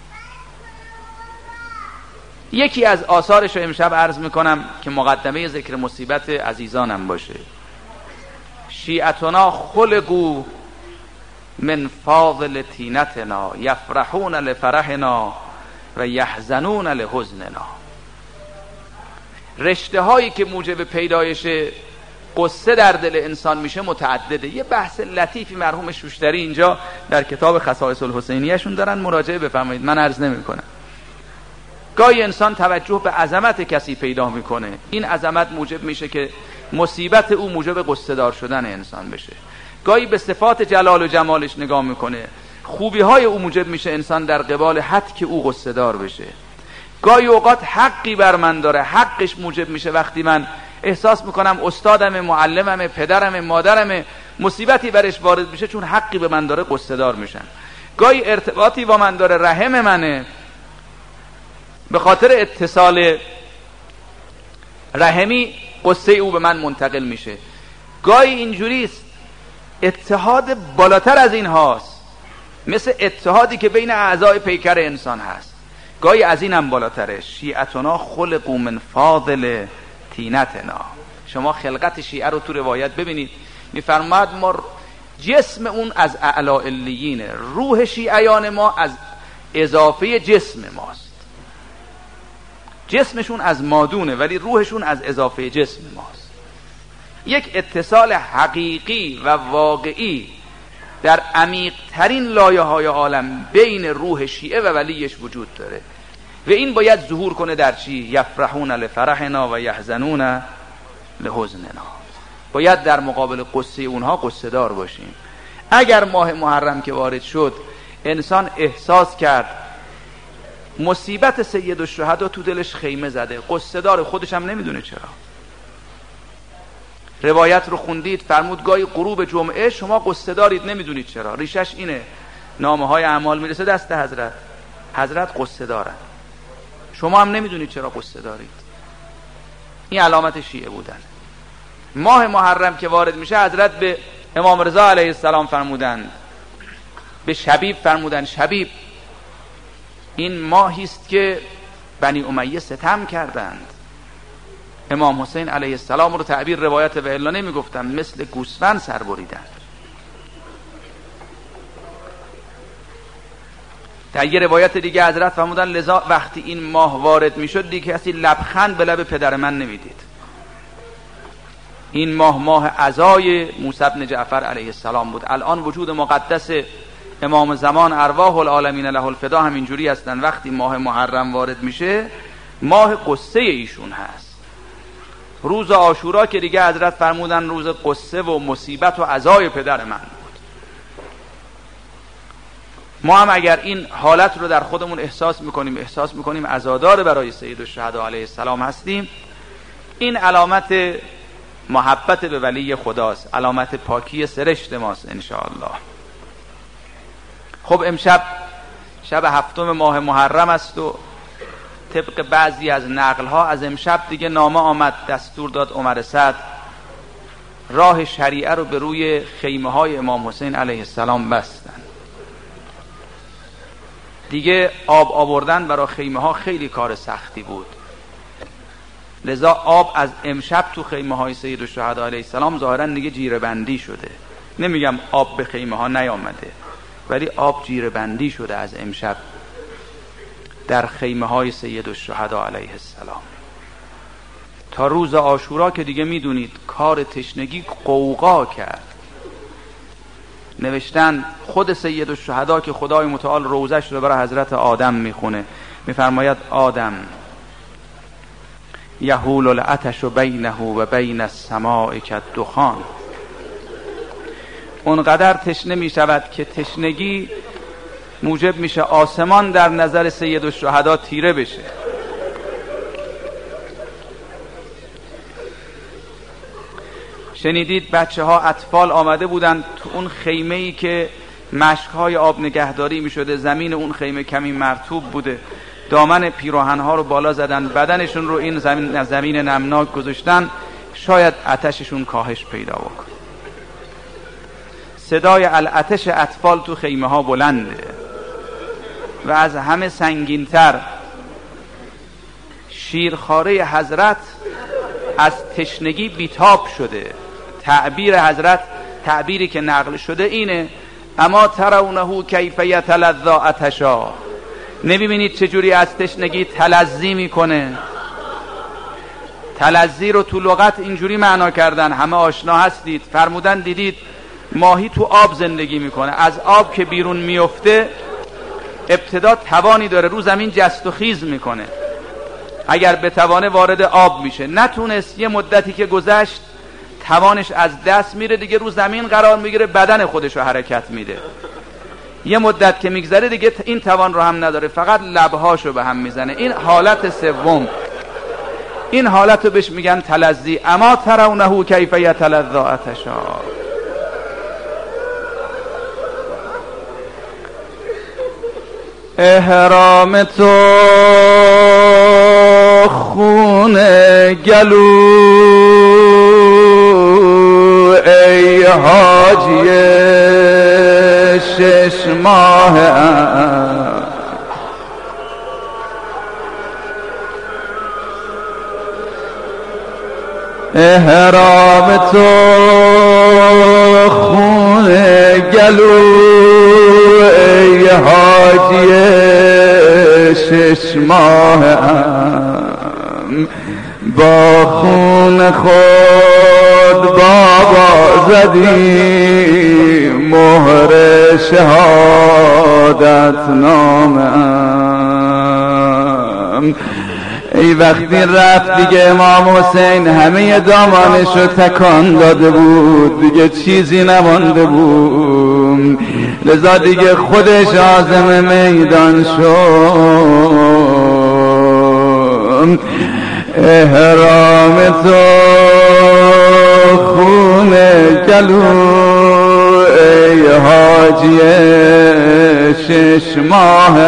یکی از آثارش رو امشب عرض میکنم که مقدمه ذکر مصیبت عزیزانم باشه. شیعتنا خلقو من فاضل تینتنا یفرحون لفرحنا و یحزنون لحزننا. رشته هایی که موجب پیدایش قصه در دل انسان میشه متعدده. یه بحث لطیفی مرحوم شوشتری اینجا در کتاب خصائص الحسینیه شون دارن، مراجعه بفرمایید، من عرض نمی کنم. گاهی انسان توجه به عظمت کسی پیدا میکنه، این عظمت موجب میشه که مصیبت او موجب قصه دار شدن انسان بشه. گاهی به صفات جلال و جمالش نگاه میکنه، خوبی های او موجب میشه انسان در قبال حد که او قصه دار بشه. گاهی اوقات حقی بر من داره، حقش موجب میشه وقتی من احساس میکنم استادم، معلمم، پدرم، مادرم، مصیبتی برش وارد میشه چون حقی به من داره قصه دار میشن. گاهی ارتباطی با من داره، رحم منه، به خاطر اتصال رحمی قصه او به من منتقل میشه. گاهی اینجوریست، اتحاد بالاتر از این هاست، مثل اتحادی که بین اعضای پیکر انسان هست. گاهی از این هم بالاتره. شیعتنا خلقو من فاضل تینتنا. شما خلقت شیعه رو تو روایت ببینید، میفرماد ما جسم اون از اعلی علیینه، روح شیعیان ما از اضافه جسم ماست. جسمشون از مادونه ولی روحشون از اضافه جسم ماست. یک اتصال حقیقی و واقعی در عمیق ترین لایه های عالم بین روح شیعه و ولیش وجود داره و این باید ظهور کنه در چی؟ یفرحون لفرحنا و یحزنون لحزننا. باید در مقابل قصه اونها قصه دار باشیم. اگر ماه محرم که وارد شد انسان احساس کرد مصیبت سید الشهدا تو دلش خیمه زده، قصه دار، خودش هم نمیدونه چرا. روایت رو خوندید، فرمود گاهی غروب جمعه شما قصه دارید نمیدونید چرا. ریشش اینه، نامه های اعمال میرسه دست حضرت، حضرت قصه دارن، شما هم نمیدونید چرا قصه دارید. این علامت شیعه بودن. ماه محرم که وارد میشه حضرت به امام رضا علیه السلام فرمودن، به شبیب فرمودن شبیب این ماهی است که بنی امیه ستم کردند. امام حسین علیه السلام رو تعبیر روایت و الا نمی گفتن، مثل گوسفند سر بریدند. در یه روایت دیگه حضرت فرمودن لذا وقتی این ماه وارد می شد دیگه کسی لبخند به لب پدر من نمیدید. این ماه ماه عزای موسی بن جعفر علیه السلام بود. الان وجود مقدس امام زمان ارواح العالمین له الفدا هم اینجوری هستن، وقتی ماه محرم وارد میشه ماه قصه ایشون هست. روز عاشورا که دیگه حضرت فرمودن روز قصه و مصیبت و عزای پدر من بود. ما هم اگر این حالت رو در خودمون احساس میکنیم، احساس میکنیم عزادار برای سید الشهدا علیه السلام هستیم، این علامت محبت به ولی خداست، علامت پاکی سرشت ماست انشاءالله. خب امشب شب هفتم ماه محرم است و طبق بعضی از نقلها از امشب دیگه نامه آمد، دستور داد عمر سعد راه شریعه رو به روی خیمه های امام حسین علیه السلام بستن. دیگه آب آوردن برای خیمه ها خیلی کار سختی بود، لذا آب از امشب تو خیمه های سید الشهدا علیه السلام ظاهرا دیگه جیره بندی شده. نمیگم آب به خیمه ها نیامده، ولی آب جیره بندی شده از امشب در خیمه های سید الشهدا علیه السلام. تا روز عاشورا که دیگه میدونید کار تشنگی قوقا کرد. نوشتن خود سید الشهدا که خدای متعال روزش رو برای حضرت آدم میخونه، میفرماید آدم یحول العطش بینه و بین السماء کالدخان. اونقدر تشنه میشود که تشنگی موجب میشه آسمان در نظر سید الشهدا تیره بشه. شنیدید بچه ها اطفال آمده بودن تو اون خیمه‌ای که مشک‌های آب نگهداری می‌شده، زمین اون خیمه کمی مرطوب بوده، دامن پیراهن‌ها رو بالا زدن، بدنشون رو این زمین زمین نمناک گذاشتن، شاید آتششون کاهش پیدا بکنه. صدای العطش اطفال تو خیمه ها بلنده و از همه سنگین‌تر شیرخواره حضرت از تشنگی بیتاب شده. تعبیر حضرت، تعبیری که نقل شده اینه: اما ترونه کیف یتلذی عطشا. نمیبینید چجوری از تشنگی تلذی میکنه؟ تلذی رو تو لغت اینجوری معنا کردن، همه آشنا هستید. فرمودن دیدید ماهی تو آب زندگی میکنه، از آب که بیرون میفته ابتدا توانی داره، رو زمین جست و خیز میکنه، اگر بتوانه وارد آب میشه. نتونست، یه مدتی که گذشت توانش از دست میره، دیگه رو زمین قرار میگیره، بدن خودش رو حرکت میده. یه مدت که میگذره دیگه این توان رو هم نداره، فقط لبهاشو به هم میزنه. این حالت سوم، این حالت رو بهش میگن تلذی. اما ترونه کیف یتلذی عطشا. احرام تو خون گلو ای حاجی شش ماه، احرام تو خون گلو ای حاجی شش ماه، با خون خود بابا زدی مهر شهادت نامم. ای وقتی رفت دیگه امام حسین همه دامانشو تکان داده بود، دیگه چیزی نمانده بود، لذا دیگه خودش عازم میدان شد. احرام تو خون گلو ای حاجی شش ماه،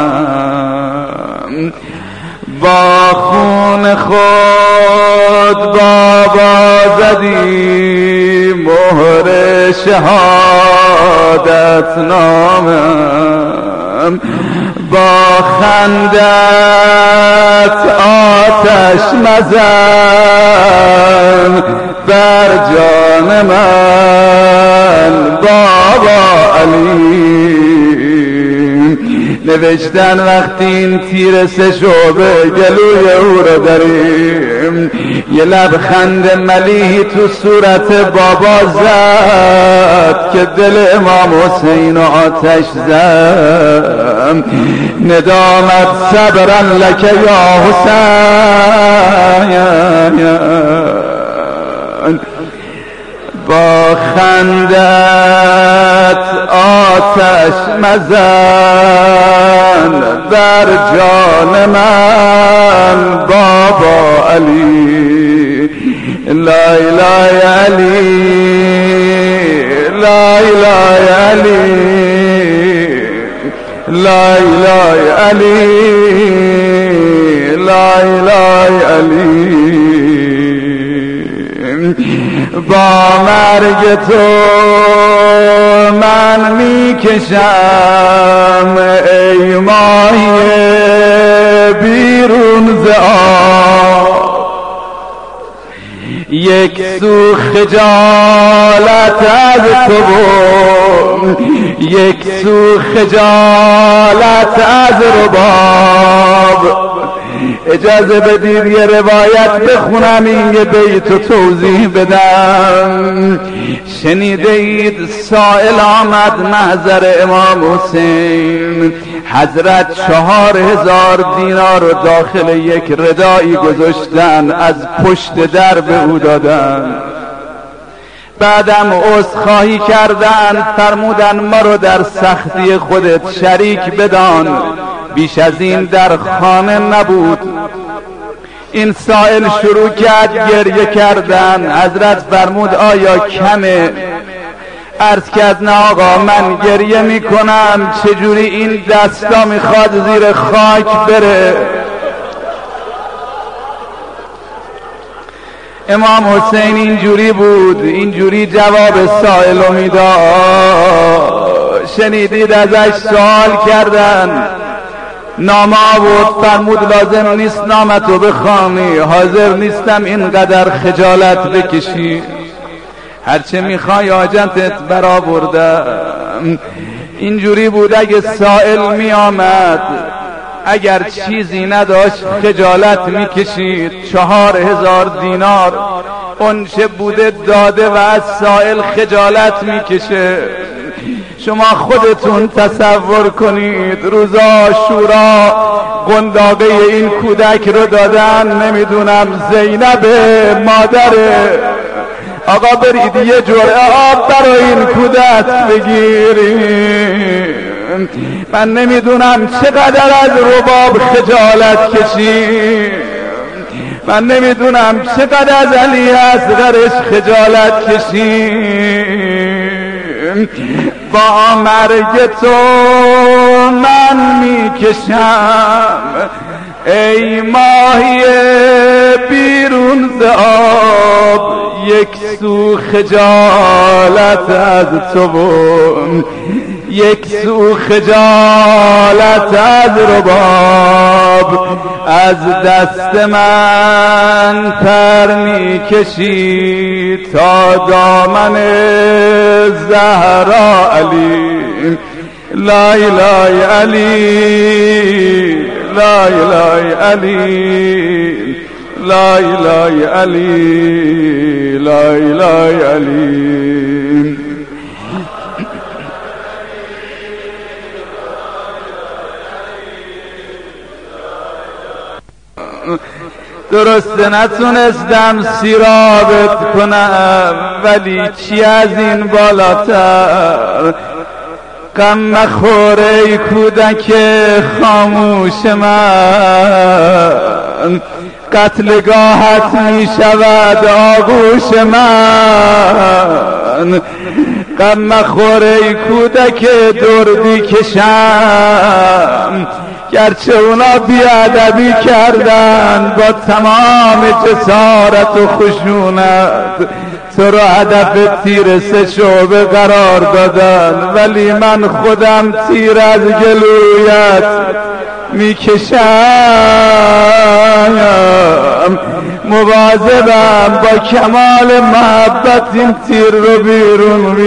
با خون خود بابا زدی مهر شهادت نامم، با خندت آتش مزن بر جان من بابا علی. نوشتن وقتی این تیر سه شعبه گلوی او رو داریم، یه لبخند ملیحی تو صورت بابا زد که دل امام حسین آتش زد. ندامت صبرا لک یا حسین، با خندت آتش مزن بر جان من بابا علی. لا اله علی، لا اله علی، لا اله علی، لا اله علی. با مرگ تو من میکشم ای ماهی بیرون ز آب، یک سو خجالت از تو بود، یک سو خجالت از رباب. اجازه بدید یه روایت بخونم، این یه بیت و توضیح بدم. شنیده اید سائل آمد محضر امام حسین، حضرت چهار هزار دینار رو داخل یک ردایی گذاشتن، از پشت در به او دادن. بعدم عذرخواهی کردن، فرمودن ما رو در سختی خودت شریک بدان، بیش از این در خانه نبود. این سائل شروع کرد گریه کردن. حضرت فرمود آیا کمه؟ عرض کرد نه آقا، من گریه میکنم چجوری این دستا میخواد زیر خاک بره. امام حسین اینجوری بود، اینجوری جواب سائل رو میداد. شنیدید ازش سوال کردن، نامه آورد، فرمود لازم نیست نامتو بخوانی، حاضر نیستم اینقدر خجالت بکشی، هرچه میخوای حاجتت برآوردم. اینجوری بود اگه سائل می آمد، اگر چیزی نداشت خجالت میکشید. چهار هزار دینار اونچه بوده داده و از سائل خجالت میکشه. شما خودتون تصور کنید، روز عاشورا قنداقه این کودک رو دادن، نمیدونم زینب مادره، آقا برید یه جرعه آب برای این کودک بگیرید. من نمیدونم چقدر از رباب خجالت کشید، من نمیدونم چقدر از علی اصغرش خجالت کشید. با مرگ تو من میکشم ای ماهی بیرون ز آب، یک سو خجالت از تو بود، یک سو خجالت از رباب. از دست من پر میکشی تا دامن زهرا علی، لا اله علی، لا اله علی، لا اله علی، لا اله علی. درسته نتونستم سیرابت کنم، ولی چی از این بالاتر؟ غم مخور ای کودک خاموش من، قتلگاهت می شود آغوش من. غم مخور ای کودک دردی کشم، گرچه اونا بیادبی کردن با تمام جسارت و خشونت، تو رو هدف تیر سه شعبه قرار دادن، ولی من خودم تیر از گلویت میکشم. مواظبم با کمال محبت این تیر رو بیرون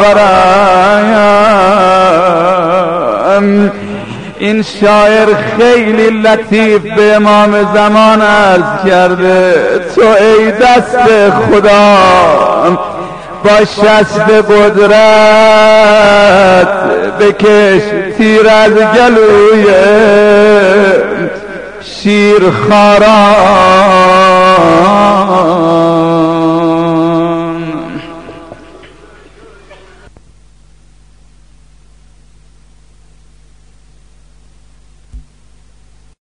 بیاورم. این شاعر خیلی لطیف به امام زمان عرض کرده، تو ای دست خدا با شست قدرت بکش تیر از گلوی شیرخواران.